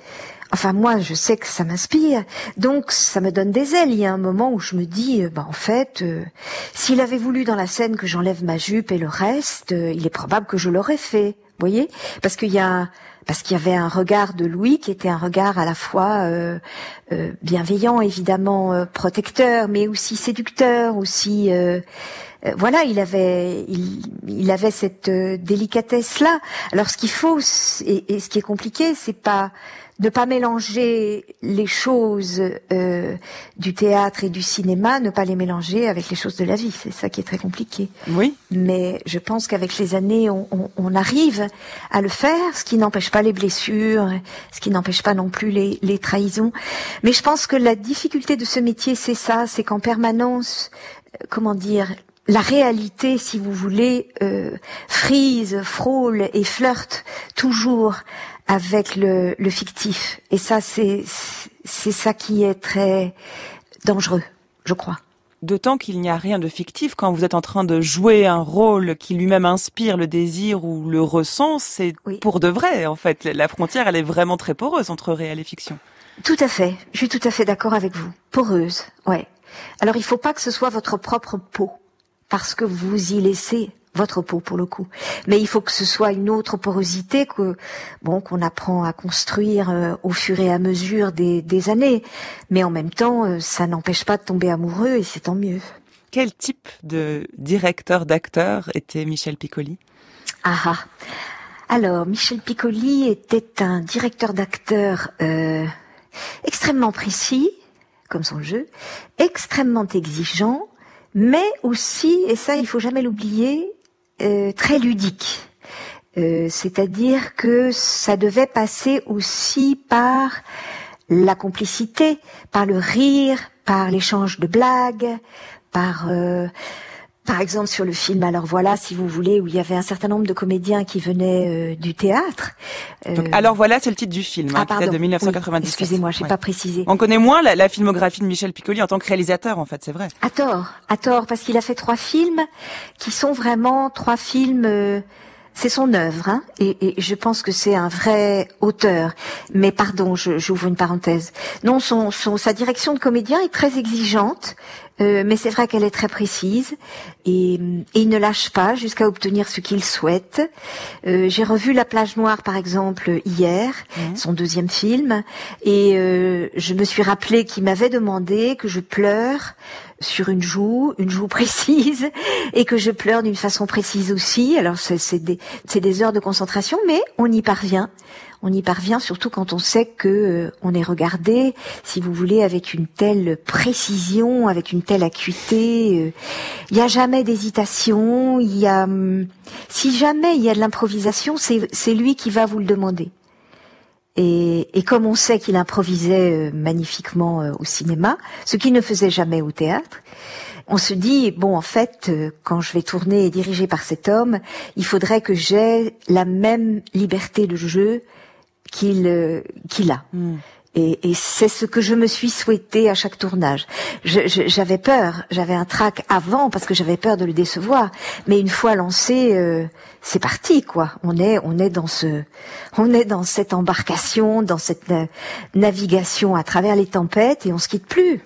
Enfin, moi, je sais que ça m'inspire, donc ça me donne des ailes. Il y a un moment où je me dis, euh, bah en fait, euh, s'il avait voulu dans la scène que j'enlève ma jupe et le reste, euh, il est probable que je l'aurais fait. Vous voyez ? Parce qu'il y a, parce qu'il y avait un regard de Louis qui était un regard à la fois euh, euh, bienveillant, évidemment euh, protecteur, mais aussi séducteur, aussi. Euh, euh, voilà, il avait, il, il avait cette euh, délicatesse-là. Alors, ce qu'il faut, et, et ce qui est compliqué, c'est pas de pas mélanger les choses euh, du théâtre et du cinéma, ne pas les mélanger avec les choses de la vie. C'est ça qui est très compliqué. Oui. Mais je pense qu'avec les années, on, on, on arrive à le faire, ce qui n'empêche pas les blessures, ce qui n'empêche pas non plus les, les trahisons. Mais je pense que la difficulté de ce métier, c'est ça, c'est qu'en permanence, euh, comment dire, la réalité, si vous voulez, euh, frise, frôle et flirte toujours avec le, le fictif. Et ça, c'est, c'est ça qui est très dangereux, je crois. D'autant qu'il n'y a rien de fictif quand vous êtes en train de jouer un rôle qui lui-même inspire le désir ou le ressent, c'est oui. Pour de vrai, en fait. La frontière, elle est vraiment très poreuse entre réel et fiction. Tout à fait. Je suis tout à fait d'accord avec vous. Poreuse, ouais. Alors, il faut pas que ce soit votre propre peau, parce que vous y laissez votre peau pour le coup. Mais il faut que ce soit une autre porosité que bon qu'on apprend à construire euh, au fur et à mesure des, des années. Mais en même temps, euh, ça n'empêche pas de tomber amoureux et c'est tant mieux. Quel type de directeur d'acteur était Michel Piccoli ? Ah ah. Alors Michel Piccoli était un directeur d'acteur euh, extrêmement précis, comme son jeu, extrêmement exigeant, mais aussi, et ça il faut jamais l'oublier, Euh, très ludique, euh, c'est-à-dire que ça devait passer aussi par la complicité, par le rire, par l'échange de blagues, par, euh, par exemple sur le film Alors voilà, si vous voulez, où il y avait un certain nombre de comédiens qui venaient euh, du théâtre. Euh... Donc, Alors voilà, c'est le titre du film, hein, ah, qui date de dix-neuf cent quatre-vingt-dix-sept. Oui, excusez-moi, j'ai ouais. pas précisé. On connaît moins la, la filmographie de Michel Piccoli en tant que réalisateur, en fait, c'est vrai. À tort, à tort, parce qu'il a fait trois films qui sont vraiment trois films. Euh, c'est son œuvre, hein, et, et je pense que c'est un vrai auteur. Mais pardon, je, j'ouvre une parenthèse. Non, son, son, sa direction de comédien est très exigeante. Euh, mais c'est vrai qu'elle est très précise et, et il ne lâche pas jusqu'à obtenir ce qu'il souhaite. Euh, j'ai revu La Plage Noire par exemple hier, mmh. son deuxième film, et euh, je me suis rappelé qu'il m'avait demandé que je pleure sur une joue, une joue précise, et que je pleure d'une façon précise aussi. Alors c'est, c'est, des, c'est des heures de concentration, mais on y parvient. On y parvient surtout quand on sait que euh, on est regardé, si vous voulez, avec une telle précision, avec une telle acuité. Il euh, n'y a jamais d'hésitation. Il y a, hum, si jamais il y a de l'improvisation, c'est, c'est lui qui va vous le demander. Et, et comme on sait qu'il improvisait euh, magnifiquement euh, au cinéma, ce qu'il ne faisait jamais au théâtre, on se dit, bon, en fait, euh, quand je vais tourner et diriger par cet homme, il faudrait que j'aie la même liberté de jeu qu'il euh, qu'il a. Mm. Et, et c'est ce que je me suis souhaité à chaque tournage. Je, je, j'avais peur, j'avais un trac avant parce que j'avais peur de le décevoir. Mais une fois lancé, euh, c'est parti, quoi. On est, on est dans ce, on est dans cette embarcation, dans cette na- navigation à travers les tempêtes, et on se quitte plus.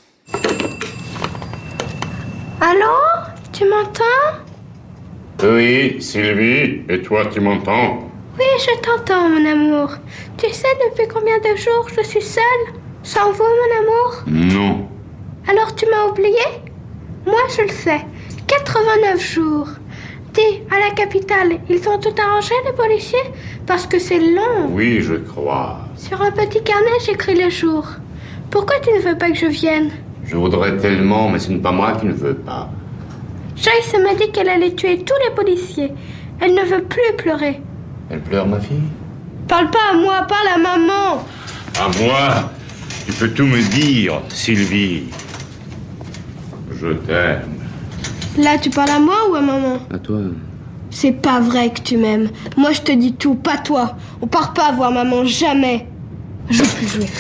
Allô, tu m'entends ? Oui, Sylvie. Et toi, tu m'entends ? Oui, je t'entends, mon amour. Tu sais depuis combien de jours je suis seule, sans vous, mon amour ? Non. Alors tu m'as oublié ? Moi, je le sais. quatre-vingt-neuf jours. Dis, à la capitale, ils ont tout arrangé, les policiers ? Parce que c'est long. Oui, je crois. Sur un petit carnet, j'écris les jours. Pourquoi tu ne veux pas que je vienne ? Je voudrais tellement, mais ce n'est pas moi qui ne veux pas. Joyce m'a dit qu'elle allait tuer tous les policiers. Elle ne veut plus pleurer. Elle pleure, ma fille ? Parle pas à moi, parle à maman. À moi ? Tu peux tout me dire, Sylvie. Je t'aime. Là, tu parles à moi ou à maman ? À toi. C'est pas vrai que tu m'aimes. Moi, je te dis tout, pas toi. On part pas voir maman, jamais. Je veux plus jouer.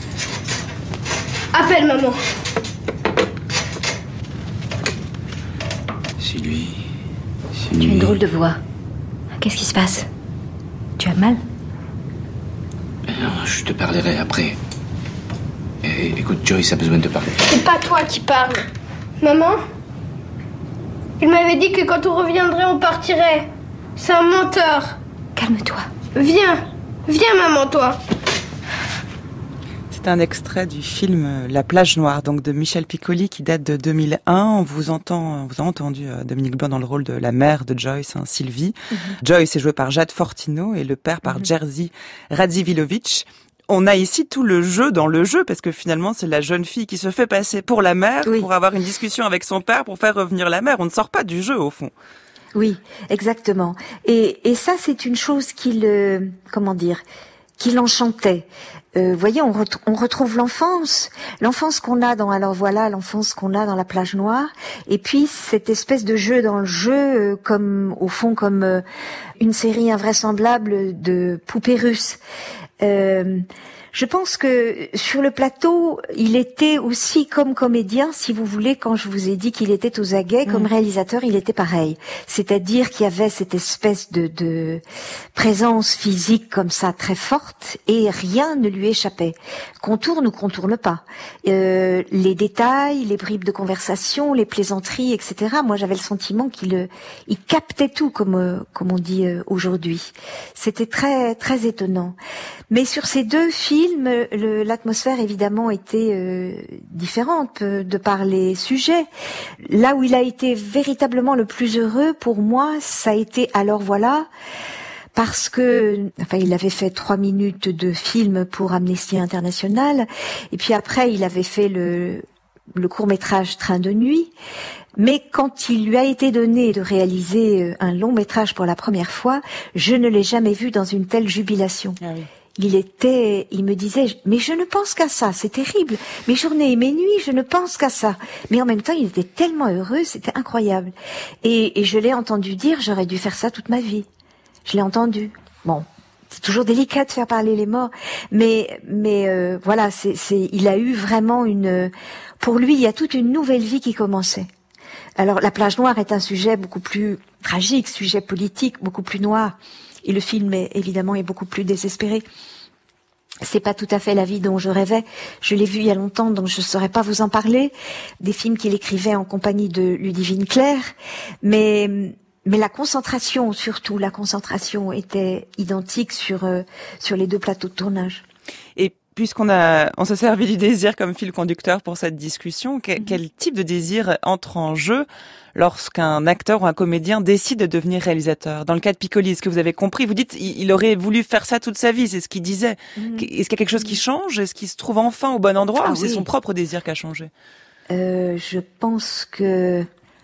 Appelle maman. Sylvie. Sylvie. Tu as une drôle de voix. Qu'est-ce qui se passe ? Tu as mal ? Non, je te parlerai après. Et, écoute, Joyce a besoin de te parler. C'est pas toi qui parles. Maman, il m'avait dit que quand on reviendrait, on partirait. C'est un menteur. Calme-toi. Viens. Viens, maman, toi. C'est un extrait du film La plage noire, donc de Michel Piccoli, qui date de deux mille un. On vous entend, on vous a entendu Dominique Blanc dans le rôle de la mère de Joyce, hein, Sylvie. Mm-hmm. Joyce est jouée par Jade Fortino et le père par mm-hmm. Jerzy Radziwiłowicz. On a ici tout le jeu dans le jeu, parce que finalement, c'est la jeune fille qui se fait passer pour la mère, oui. pour avoir une discussion avec son père, pour faire revenir la mère. On ne sort pas du jeu, au fond. Oui, exactement. Et, et ça, c'est une chose qui le, comment dire, qui l'enchantait. Euh, vous voyez, on, ret- on retrouve l'enfance, l'enfance qu'on a dans Alors voilà, l'enfance qu'on a dans La plage noire, et puis cette espèce de jeu dans le jeu, euh, comme au fond comme euh, une série invraisemblable de poupées russes. Euh, je pense que sur le plateau, il était aussi comme comédien, si vous voulez, quand je vous ai dit qu'il était aux aguets, mmh. comme réalisateur, il était pareil. C'est-à-dire qu'il y avait cette espèce de, de présence physique comme ça, très forte, et rien ne lui échappait. Contourne ou contourne pas. Euh, les détails, les bribes de conversation, les plaisanteries, et cetera. Moi, j'avais le sentiment qu'il il captait tout, comme, comme on dit aujourd'hui. C'était très, très étonnant. Mais sur ces deux films, le, l'atmosphère évidemment était euh, différente de par les sujets. Là où il a été véritablement le plus heureux pour moi, ça a été Alors voilà, parce que, enfin, il avait fait trois minutes de film pour Amnesty International, et puis après il avait fait le, le court-métrage Train de nuit. Mais quand il lui a été donné de réaliser un long métrage pour la première fois, je ne l'ai jamais vu dans une telle jubilation. Ah oui. Il était, il me disait, mais je ne pense qu'à ça, c'est terrible. Mes journées et mes nuits, je ne pense qu'à ça. Mais en même temps, il était tellement heureux, c'était incroyable. Et, et je l'ai entendu dire, j'aurais dû faire ça toute ma vie. Je l'ai entendu. Bon, c'est toujours délicat de faire parler les morts, mais, mais euh, voilà, c'est, c'est, il a eu vraiment une, pour lui, il y a toute une nouvelle vie qui commençait. Alors, La plage noire est un sujet beaucoup plus tragique, sujet politique, beaucoup plus noir. Et le film, est, évidemment, est beaucoup plus désespéré. C'est pas tout à fait la vie dont je rêvais. Je l'ai vu il y a longtemps, donc je saurais pas vous en parler. Des films qu'il écrivait en compagnie de Ludivine Clerc. Mais, mais la concentration, surtout, la concentration était identique sur, euh, sur les deux plateaux de tournage. Et puisqu'on a, on s'est servi du désir comme fil conducteur pour cette discussion, que, mmh. quel type de désir entre en jeu lorsqu'un acteur ou un comédien décide de devenir réalisateur? Dans le cas de Piccoli, est-ce que vous avez compris? Vous dites, il, il aurait voulu faire ça toute sa vie, c'est ce qu'il disait. Mmh. Est-ce qu'il y a quelque chose qui change? Est-ce qu'il se trouve enfin au bon endroit, ah, ou oui. c'est son propre désir qui a changé? euh, Je pense que...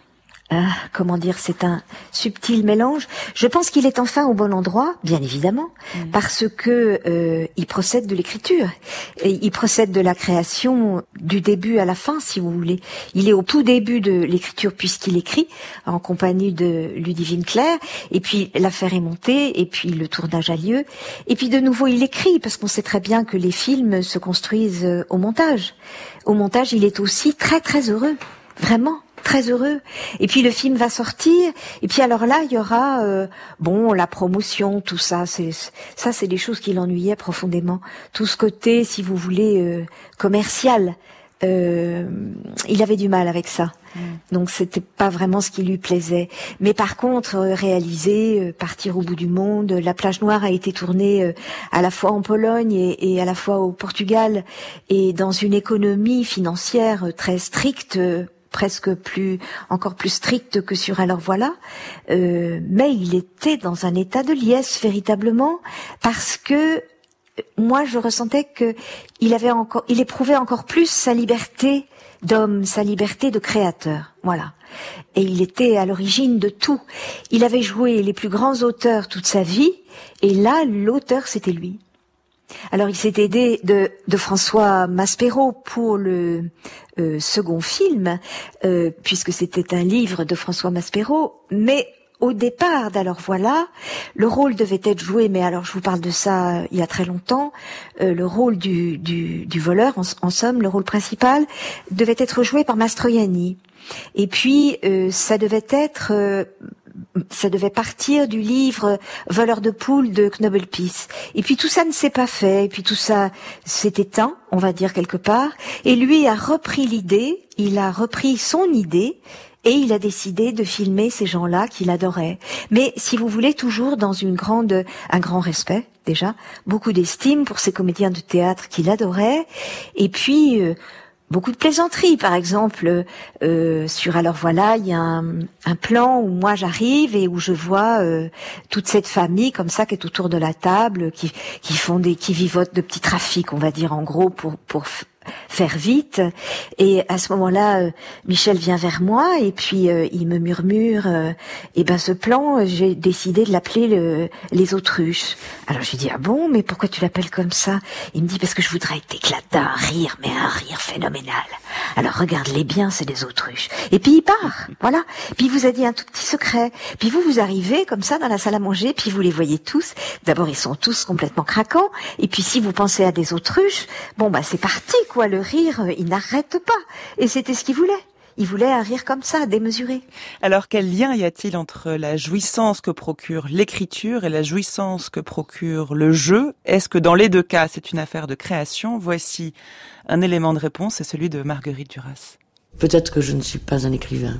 Ah, comment dire, c'est un subtil mélange. Je pense qu'il est enfin au bon endroit, bien évidemment, mmh. parce que euh, il procède de l'écriture, et il procède de la création du début à la fin, si vous voulez. Il est au tout début de l'écriture puisqu'il écrit en compagnie de Ludivine Clerc, et puis l'affaire est montée, et puis le tournage a lieu, et puis de nouveau il écrit, parce qu'on sait très bien que les films se construisent au montage. Au montage, il est aussi très très heureux, vraiment. Très heureux. Et puis le film va sortir. Et puis alors là, il y aura euh, bon la promotion, tout ça. C'est ça, c'est des choses qui l'ennuyaient profondément. Tout ce côté, si vous voulez, euh, commercial. Euh, il avait du mal avec ça. Mmh. Donc c'était pas vraiment ce qui lui plaisait. Mais par contre, euh, réaliser, euh, partir au bout du monde. La plage noire a été tournée euh, à la fois en Pologne et, et à la fois au Portugal, et dans une économie financière euh, très stricte. Euh, presque plus, encore plus strict que sur Alors voilà, euh, mais il était dans un état de liesse véritablement, parce que moi je ressentais que il avait encore, il éprouvait encore plus sa liberté d'homme, sa liberté de créateur, voilà. Et il était à l'origine de tout. Il avait joué les plus grands auteurs toute sa vie, et là l'auteur c'était lui. Alors il s'est aidé de, de François Maspero pour le euh, second film, euh, puisque c'était un livre de François Maspero, mais au départ d'Alors voilà, le rôle devait être joué, mais alors je vous parle de ça il y a très longtemps, euh, le rôle du, du, du voleur, en, en somme, le rôle principal, devait être joué par Mastroianni. Et puis, euh, ça devait être... Euh, ça devait partir du livre Voleur de poules de Knobelpies. Et puis tout ça ne s'est pas fait, et puis tout ça s'est éteint, on va dire quelque part, et lui a repris l'idée, il a repris son idée, et il a décidé de filmer ces gens-là qu'il adorait. Mais si vous voulez, toujours dans une grande, un grand respect, déjà, beaucoup d'estime pour ces comédiens de théâtre qu'il adorait, et puis euh, beaucoup de plaisanteries. Par exemple, euh, sur Alors voilà, il y a un, un plan où moi j'arrive et où je vois euh, toute cette famille comme ça qui est autour de la table, qui, qui font des, qui vivotent de petits trafics, on va dire en gros, pour pour faire vite. Et à ce moment-là, euh, Michel vient vers moi et puis euh, il me murmure euh, eh ben ce plan, euh, j'ai décidé de l'appeler le, les autruches. Alors j'ai dit ah bon, mais pourquoi tu l'appelles comme ça? Il me dit parce que je voudrais t'éclater d'un rire, mais un rire phénoménal. Alors regarde-les bien, c'est des autruches. Et puis il part, voilà. Puis il vous a dit un tout petit secret. Puis vous vous arrivez comme ça dans la salle à manger, puis vous les voyez tous. D'abord ils sont tous complètement craquants. Et puis si vous pensez à des autruches, bon bah c'est parti. Quoi, le rire, il n'arrête pas. Et c'était ce qu'il voulait. Il voulait un rire comme ça, démesuré. Alors, quel lien y a-t-il entre la jouissance que procure l'écriture et la jouissance que procure le jeu? Est-ce que dans les deux cas, c'est une affaire de création? Voici un élément de réponse, c'est celui de Marguerite Duras. Peut-être que je ne suis pas un écrivain.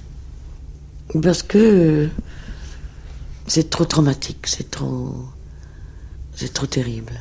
Parce que c'est trop traumatique, c'est trop... c'est trop terrible.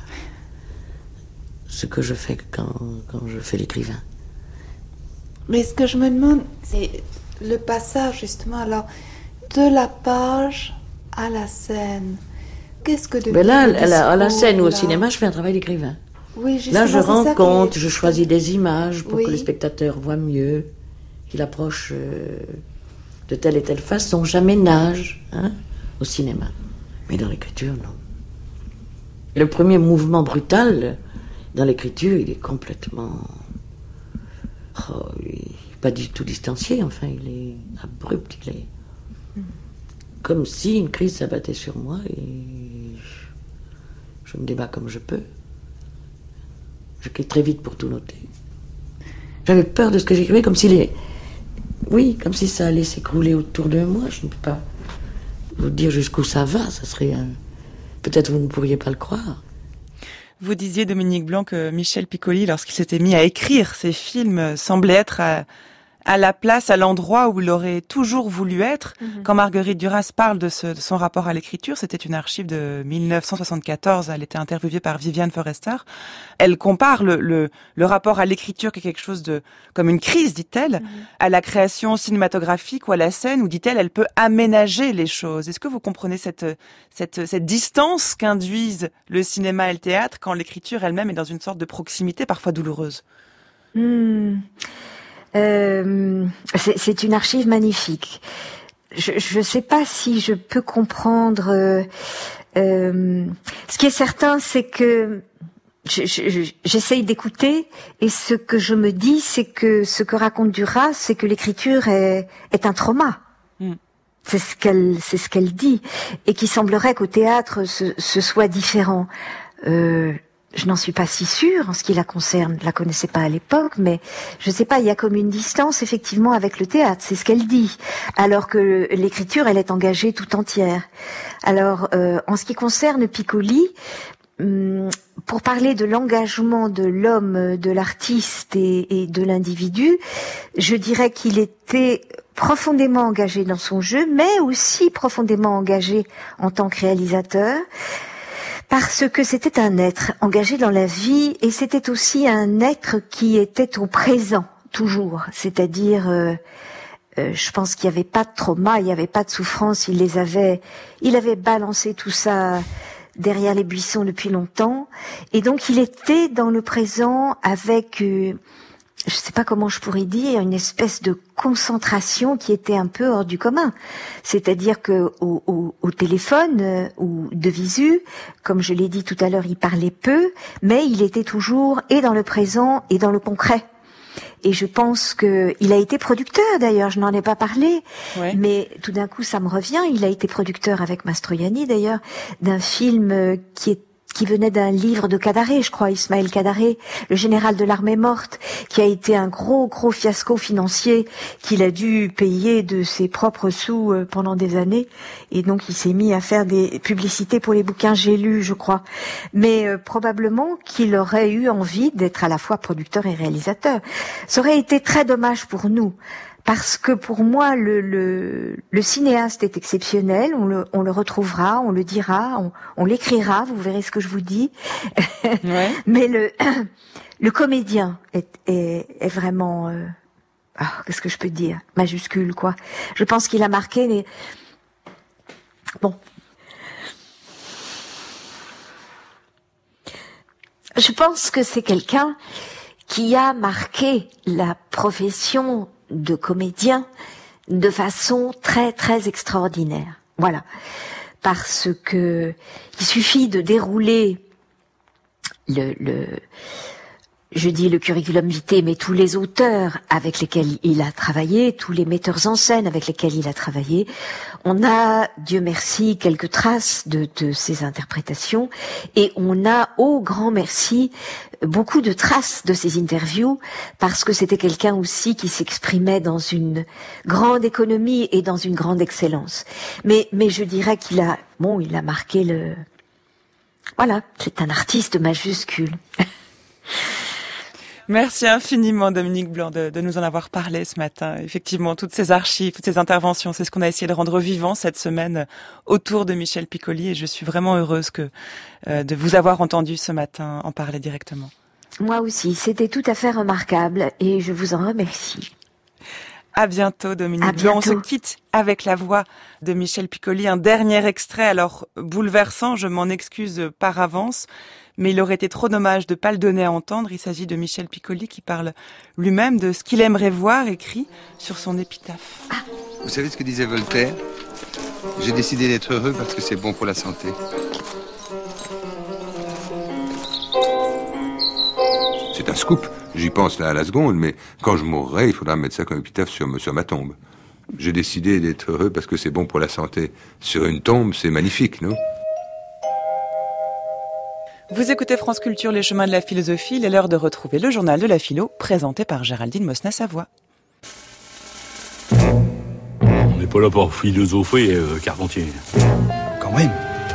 Ce que je fais quand, quand je fais l'écrivain. Mais ce que je me demande, c'est le passage justement alors de la page à la scène. Qu'est-ce que de ben là, à la, à la scène ou au cinéma, je fais un travail d'écrivain. Oui, justement, là, je rends compte, qui... je choisis des images pour oui. que le spectateur voit mieux, qu'il approche euh, de telle et telle façon. Jamais nage hein, au cinéma. Mais dans l'écriture, non. Le premier mouvement brutal... Dans l'écriture, il est complètement... Oh, il n'est pas du tout distancié, enfin, il est abrupt, il est... Mm. Comme si une crise s'abattait sur moi et je, je me débat comme je peux. J'écris très vite pour tout noter. J'avais peur de ce que j'écrivais, comme si les... Oui, comme si ça allait s'écrouler autour de moi. Je ne peux pas vous dire jusqu'où ça va, ça serait... Un... Peut-être vous ne pourriez pas le croire. Vous disiez, Dominique Blanc, que Michel Piccoli, lorsqu'il s'était mis à écrire ses films, semblait être à, à la place, à l'endroit où il aurait toujours voulu être. Mm-hmm. Quand Marguerite Duras parle de, ce, de son rapport à l'écriture, c'était une archive de mille neuf cent soixante-quatorze, elle était interviewée par Viviane Forester. Elle compare le, le, le rapport à l'écriture, qui est quelque chose de, comme une crise, dit-elle, mm-hmm. à la création cinématographique ou à la scène, où, dit-elle, elle peut aménager les choses. Est-ce que vous comprenez cette, cette, cette distance qu'induisent le cinéma et le théâtre quand l'écriture elle-même est dans une sorte de proximité parfois douloureuse? Hmm. Euh, c'est, c'est une archive magnifique. Je ne sais pas si je peux comprendre. Euh, euh, ce qui est certain, c'est que je, je, j'essaye d'écouter, et ce que je me dis, c'est que ce que raconte Duras, c'est que l'écriture est, est un trauma. Mm. C'est ce qu'elle, c'est ce qu'elle dit, et qui semblerait qu'au théâtre ce, ce soit différent. Euh, Je n'en suis pas si sûre en ce qui la concerne. Je la connaissais pas à l'époque, mais je sais pas, il y a comme une distance effectivement avec le théâtre, c'est ce qu'elle dit. Alors que l'écriture, elle est engagée tout entière. Alors, euh, en ce qui concerne Piccoli, hum, pour parler de l'engagement de l'homme, de l'artiste et, et de l'individu, je dirais qu'il était profondément engagé dans son jeu, mais aussi profondément engagé en tant que réalisateur. Parce que c'était un être engagé dans la vie, et c'était aussi un être qui était au présent, toujours. C'est-à-dire, euh, euh, je pense qu'il n'y avait pas de trauma, il n'y avait pas de souffrance, il les avait, il avait balancé tout ça derrière les buissons depuis longtemps. Et donc il était dans le présent avec... Euh, je sais pas comment je pourrais dire, une espèce de concentration qui était un peu hors du commun. C'est-à-dire que au, au, au téléphone euh, ou de visu, comme je l'ai dit tout à l'heure, il parlait peu, mais il était toujours et dans le présent et dans le concret. Et je pense que il a été producteur d'ailleurs, je n'en ai pas parlé, ouais. Mais tout d'un coup ça me revient, il a été producteur avec Mastroianni d'ailleurs, d'un film qui est qui venait d'un livre de Kadaré, je crois, Ismaël Kadaré, le général de l'armée morte, qui a été un gros, gros fiasco financier qu'il a dû payer de ses propres sous pendant des années. Et donc, il s'est mis à faire des publicités pour les bouquins J'ai lu, je crois. Mais euh, probablement qu'il aurait eu envie d'être à la fois producteur et réalisateur. Ça aurait été très dommage pour nous. Parce que pour moi, le, le, le cinéaste est exceptionnel, on le, on le retrouvera, on le dira, on, on l'écrira, vous verrez ce que je vous dis. Ouais. Mais le, le comédien est, est, est vraiment... Euh, oh, qu'est-ce que je peux dire ? Majuscule, quoi. Je pense qu'il a marqué les... Bon. Je pense que c'est quelqu'un qui a marqué la profession de comédien de façon très très extraordinaire. Voilà. Parce que il suffit de dérouler le, le je dis le curriculum vitae, mais tous les auteurs avec lesquels il a travaillé, tous les metteurs en scène avec lesquels il a travaillé, on a, Dieu merci, quelques traces de, de ses interprétations, et on a, au grand merci, beaucoup de traces de ses interviews, parce que c'était quelqu'un aussi qui s'exprimait dans une grande économie et dans une grande excellence. Mais, mais je dirais qu'il a, bon, il a marqué le, voilà, c'est un artiste majuscule. Merci infiniment, Dominique Blanc, de, de nous en avoir parlé ce matin. Effectivement, toutes ces archives, toutes ces interventions, c'est ce qu'on a essayé de rendre vivant cette semaine autour de Michel Piccoli, et je suis vraiment heureuse que euh, de vous avoir entendu ce matin en parler directement. Moi aussi, c'était tout à fait remarquable, et je vous en remercie. À bientôt, Dominique Blanc. On se quitte avec la voix de Michel Piccoli. Un dernier extrait, alors bouleversant, je m'en excuse par avance, mais il aurait été trop dommage de pas le donner à entendre. Il s'agit de Michel Piccoli qui parle lui-même de ce qu'il aimerait voir écrit sur son épitaphe. Ah. Vous savez ce que disait Voltaire ? J'ai décidé d'être heureux parce que c'est bon pour la santé. C'est un scoop. J'y pense là à la seconde, mais quand je mourrai, il faudra mettre ça comme épitaphe sur, sur ma tombe. J'ai décidé d'être heureux parce que c'est bon pour la santé. Sur une tombe, c'est magnifique, non ? Vous écoutez France Culture, les chemins de la philosophie. Il est l'heure de retrouver le journal de la philo, présenté par Géraldine Mosna-Savoie. On n'est pas là pour philosopher, euh, Carpentier. Quand même.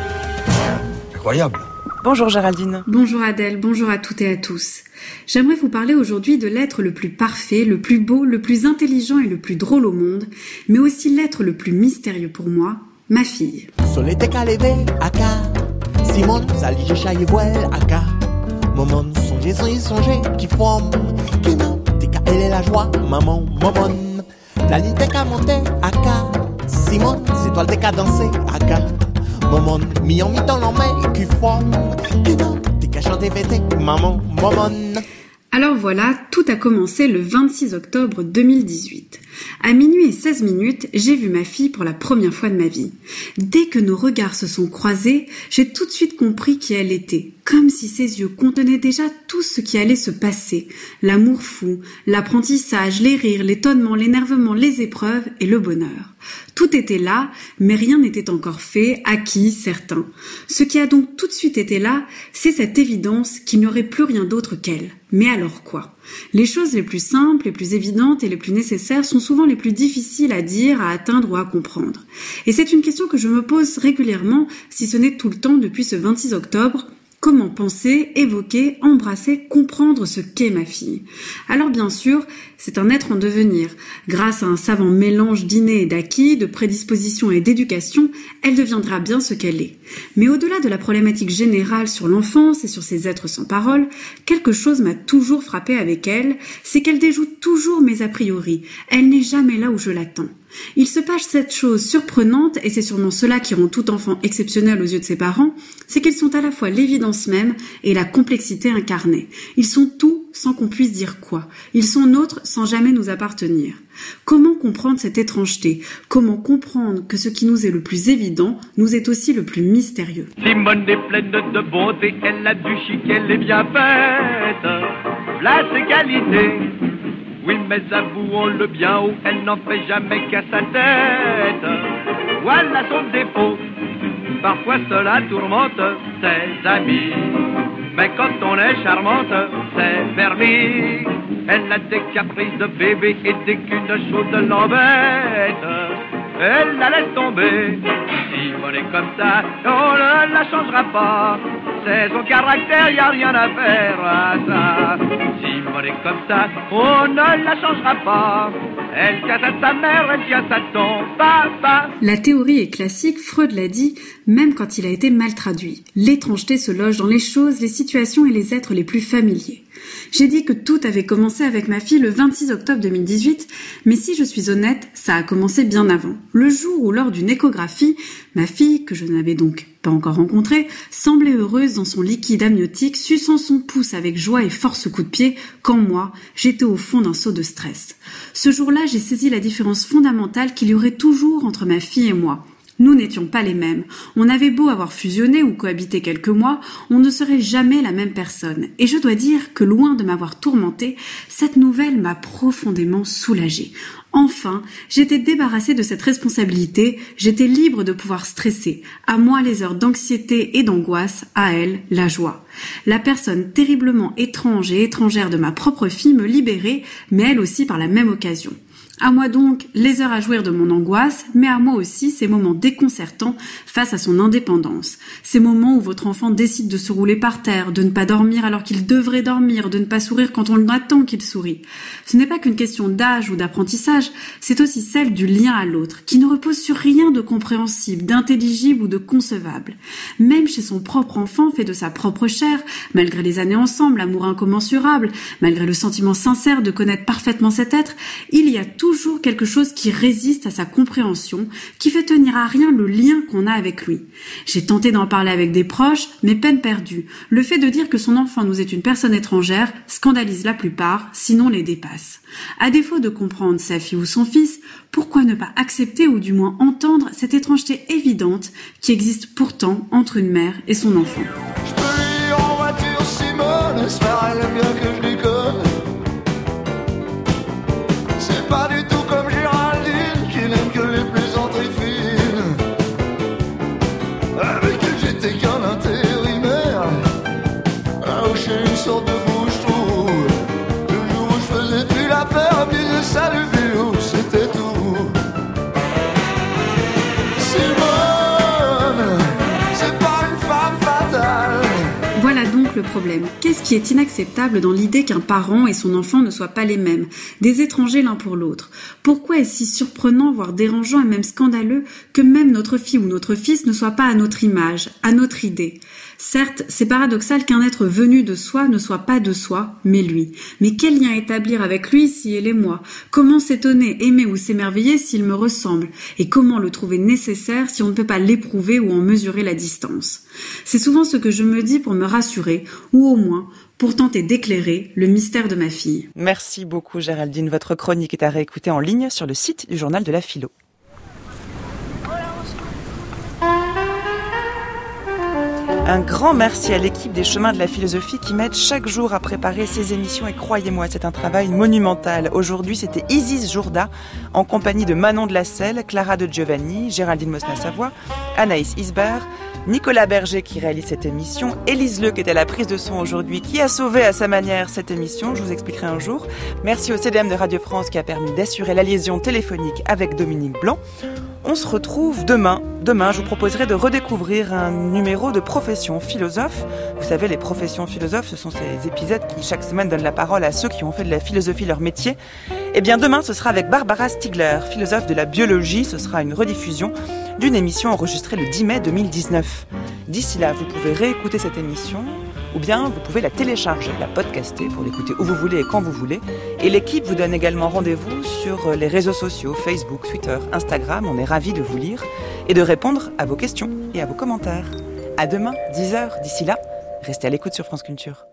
Incroyable. Bonjour Géraldine. Bonjour Adèle, bonjour à toutes et à tous. J'aimerais vous parler aujourd'hui de l'être le plus parfait, le plus beau, le plus intelligent et le plus drôle au monde, mais aussi l'être le plus mystérieux pour moi, ma fille. Soleil qu'à lever, aka. Simone, Zalige, Chaye, Voile, aka. Maman, songez, songez, songez, qui forme. Qui non, t'es qu'à elle est la joie, maman, maman. La ligne t'es qu'à monter, aka. Simone, c'est toi le t'es qu'à danser, aka. Maman, mi en mi dans l'en qui forme. Qui non, t'es qu'à chanter, fêter, maman, maman. Alors voilà, tout a commencé le vingt-six octobre deux mille dix-huit. À minuit et seize minutes, j'ai vu ma fille pour la première fois de ma vie. Dès que nos regards se sont croisés, j'ai tout de suite compris qui elle était, comme si ses yeux contenaient déjà tout ce qui allait se passer. L'amour fou, l'apprentissage, les rires, l'étonnement, l'énervement, les épreuves et le bonheur. Tout était là, mais rien n'était encore fait, acquis, certain. Ce qui a donc tout de suite été là, c'est cette évidence qu'il n'y aurait plus rien d'autre qu'elle. Mais alors quoi ? Les choses les plus simples, les plus évidentes et les plus nécessaires sont souvent les plus difficiles à dire, à atteindre ou à comprendre. Et c'est une question que je me pose régulièrement, si ce n'est tout le temps depuis ce vingt-six octobre. Comment penser, évoquer, embrasser, comprendre ce qu'est ma fille ? Alors bien sûr, c'est un être en devenir. Grâce à un savant mélange d'inné et d'acquis, de prédisposition et d'éducation, elle deviendra bien ce qu'elle est. Mais au-delà de la problématique générale sur l'enfance et sur ces êtres sans parole, quelque chose m'a toujours frappé avec elle, c'est qu'elle déjoue toujours mes a priori. Elle n'est jamais là où je l'attends. Il se passe cette chose surprenante, et c'est sûrement cela qui rend tout enfant exceptionnel aux yeux de ses parents, c'est qu'ils sont à la fois l'évidence même et la complexité incarnée. Ils sont tout sans qu'on puisse dire quoi. Ils sont nôtres sans jamais nous appartenir. Comment comprendre cette étrangeté ? Comment comprendre que ce qui nous est le plus évident nous est aussi le plus mystérieux ? Simone est pleine de beauté, elle a du chic, elle est bien faite. Là, ses qualités. Oui, mais avouons-le bien haut, elle n'en fait jamais qu'à sa tête. Voilà son défaut, parfois cela tourmente ses amis. Mais quand on est charmante, c'est permis. Elle a des caprices de bébé et dès qu'une chose l'embête, elle la laisse tomber. Simone est comme ça, on ne la changera pas. C'est son caractère, y a rien à faire à ça. Simone est comme ça, on ne la changera pas. Elle tient à sa mère, elle tient à son papa. La théorie est classique, Freud l'a dit, même quand il a été mal traduit. L'étrangeté se loge dans les choses, les situations et les êtres les plus familiers. J'ai dit que tout avait commencé avec ma fille le vingt-six octobre deux mille dix-huit, mais si je suis honnête, ça a commencé bien avant. Le jour où, lors d'une échographie, ma fille, que je n'avais donc pas encore rencontrée, semblait heureuse dans son liquide amniotique, suçant son pouce avec joie et force coup de pied, quand moi, j'étais au fond d'un saut de stress. Ce jour-là, j'ai saisi la différence fondamentale qu'il y aurait toujours entre ma fille et moi. Nous n'étions pas les mêmes. On avait beau avoir fusionné ou cohabité quelques mois, on ne serait jamais la même personne. Et je dois dire que loin de m'avoir tourmentée, cette nouvelle m'a profondément soulagée. Enfin, j'étais débarrassée de cette responsabilité, j'étais libre de pouvoir stresser. À moi les heures d'anxiété et d'angoisse, à elle la joie. La personne terriblement étrange et étrangère de ma propre fille me libérait, mais elle aussi par la même occasion. À moi donc les heures à jouir de mon angoisse, mais à moi aussi ces moments déconcertants face à son indépendance. Ces moments où votre enfant décide de se rouler par terre, de ne pas dormir alors qu'il devrait dormir, de ne pas sourire quand on attend qu'il sourit. Ce n'est pas qu'une question d'âge ou d'apprentissage, c'est aussi celle du lien à l'autre, qui ne repose sur rien de compréhensible, d'intelligible ou de concevable. Même chez son propre enfant fait de sa propre chair, malgré les années ensemble, l'amour incommensurable, malgré le sentiment sincère de connaître parfaitement cet être, il y a toujours quelque chose qui résiste à sa compréhension, qui fait tenir à rien le lien qu'on a avec lui. J'ai tenté d'en parler avec des proches, mais peine perdue. Le fait de dire que son enfant nous est une personne étrangère scandalise la plupart, sinon les dépasse. À défaut de comprendre sa fille ou son fils, pourquoi ne pas accepter ou du moins entendre cette étrangeté évidente qui existe pourtant entre une mère et son enfant. Je peux lire en voiture Simone, j'espère elle aime bien que je déconne. C'est pas du tout comme Géraldine qui n'aime que les plaisanteries fines. Avec elle j'étais qu'un intérimaire, à hocher une sorte de bouche-trou. Le jour où je faisais plus l'affaire, elle me disait salut vieux, c'était tout. Simone, c'est pas une femme fatale. Voilà donc le problème. Qu'est-ce qui est inacceptable dans l'idée qu'un parent et son enfant ne soient pas les mêmes, des étrangers l'un pour l'autre? Pourquoi est-ce si surprenant, voire dérangeant et même scandaleux que même notre fille ou notre fils ne soit pas à notre image, à notre idée? Certes, c'est paradoxal qu'un être venu de soi ne soit pas de soi, mais lui. Mais quel lien établir avec lui si il est moi? Comment s'étonner, aimer ou s'émerveiller s'il me ressemble? Et comment le trouver nécessaire si on ne peut pas l'éprouver ou en mesurer la distance? C'est souvent ce que je me dis pour me rassurer, ou au moins pour tenter d'éclairer le mystère de ma fille. Merci beaucoup Géraldine. Votre chronique est à réécouter en ligne sur le site du Journal de la Philo. Un grand merci à l'équipe des Chemins de la Philosophie qui m'aide chaque jour à préparer ces émissions et croyez-moi, c'est un travail monumental. Aujourd'hui, c'était Isis Jourda en compagnie de Manon de la Selle, Clara de Giovanni, Géraldine Mosna-Savoie, Anaïs Isbert, Nicolas Berger qui réalise cette émission, Élise Le qui est à la prise de son aujourd'hui, qui a sauvé à sa manière cette émission, je vous expliquerai un jour. Merci au C D M de Radio France qui a permis d'assurer la liaison téléphonique avec Dominique Blanc. On se retrouve demain. Demain, je vous proposerai de redécouvrir un numéro de Profession Philosophe. Vous savez, les professions philosophes, ce sont ces épisodes qui, chaque semaine, donnent la parole à ceux qui ont fait de la philosophie leur métier. Eh bien, demain, ce sera avec Barbara Stiegler, philosophe de la biologie. Ce sera une rediffusion d'une émission enregistrée le dix mai deux mille dix-neuf. D'ici là, vous pouvez réécouter cette émission ou bien vous pouvez la télécharger, la podcaster pour l'écouter où vous voulez et quand vous voulez. Et l'équipe vous donne également rendez-vous sur les réseaux sociaux, Facebook, Twitter, Instagram. On est ravis de vous lire et de répondre à vos questions et à vos commentaires. À demain, dix heures. D'ici là, restez à l'écoute sur France Culture.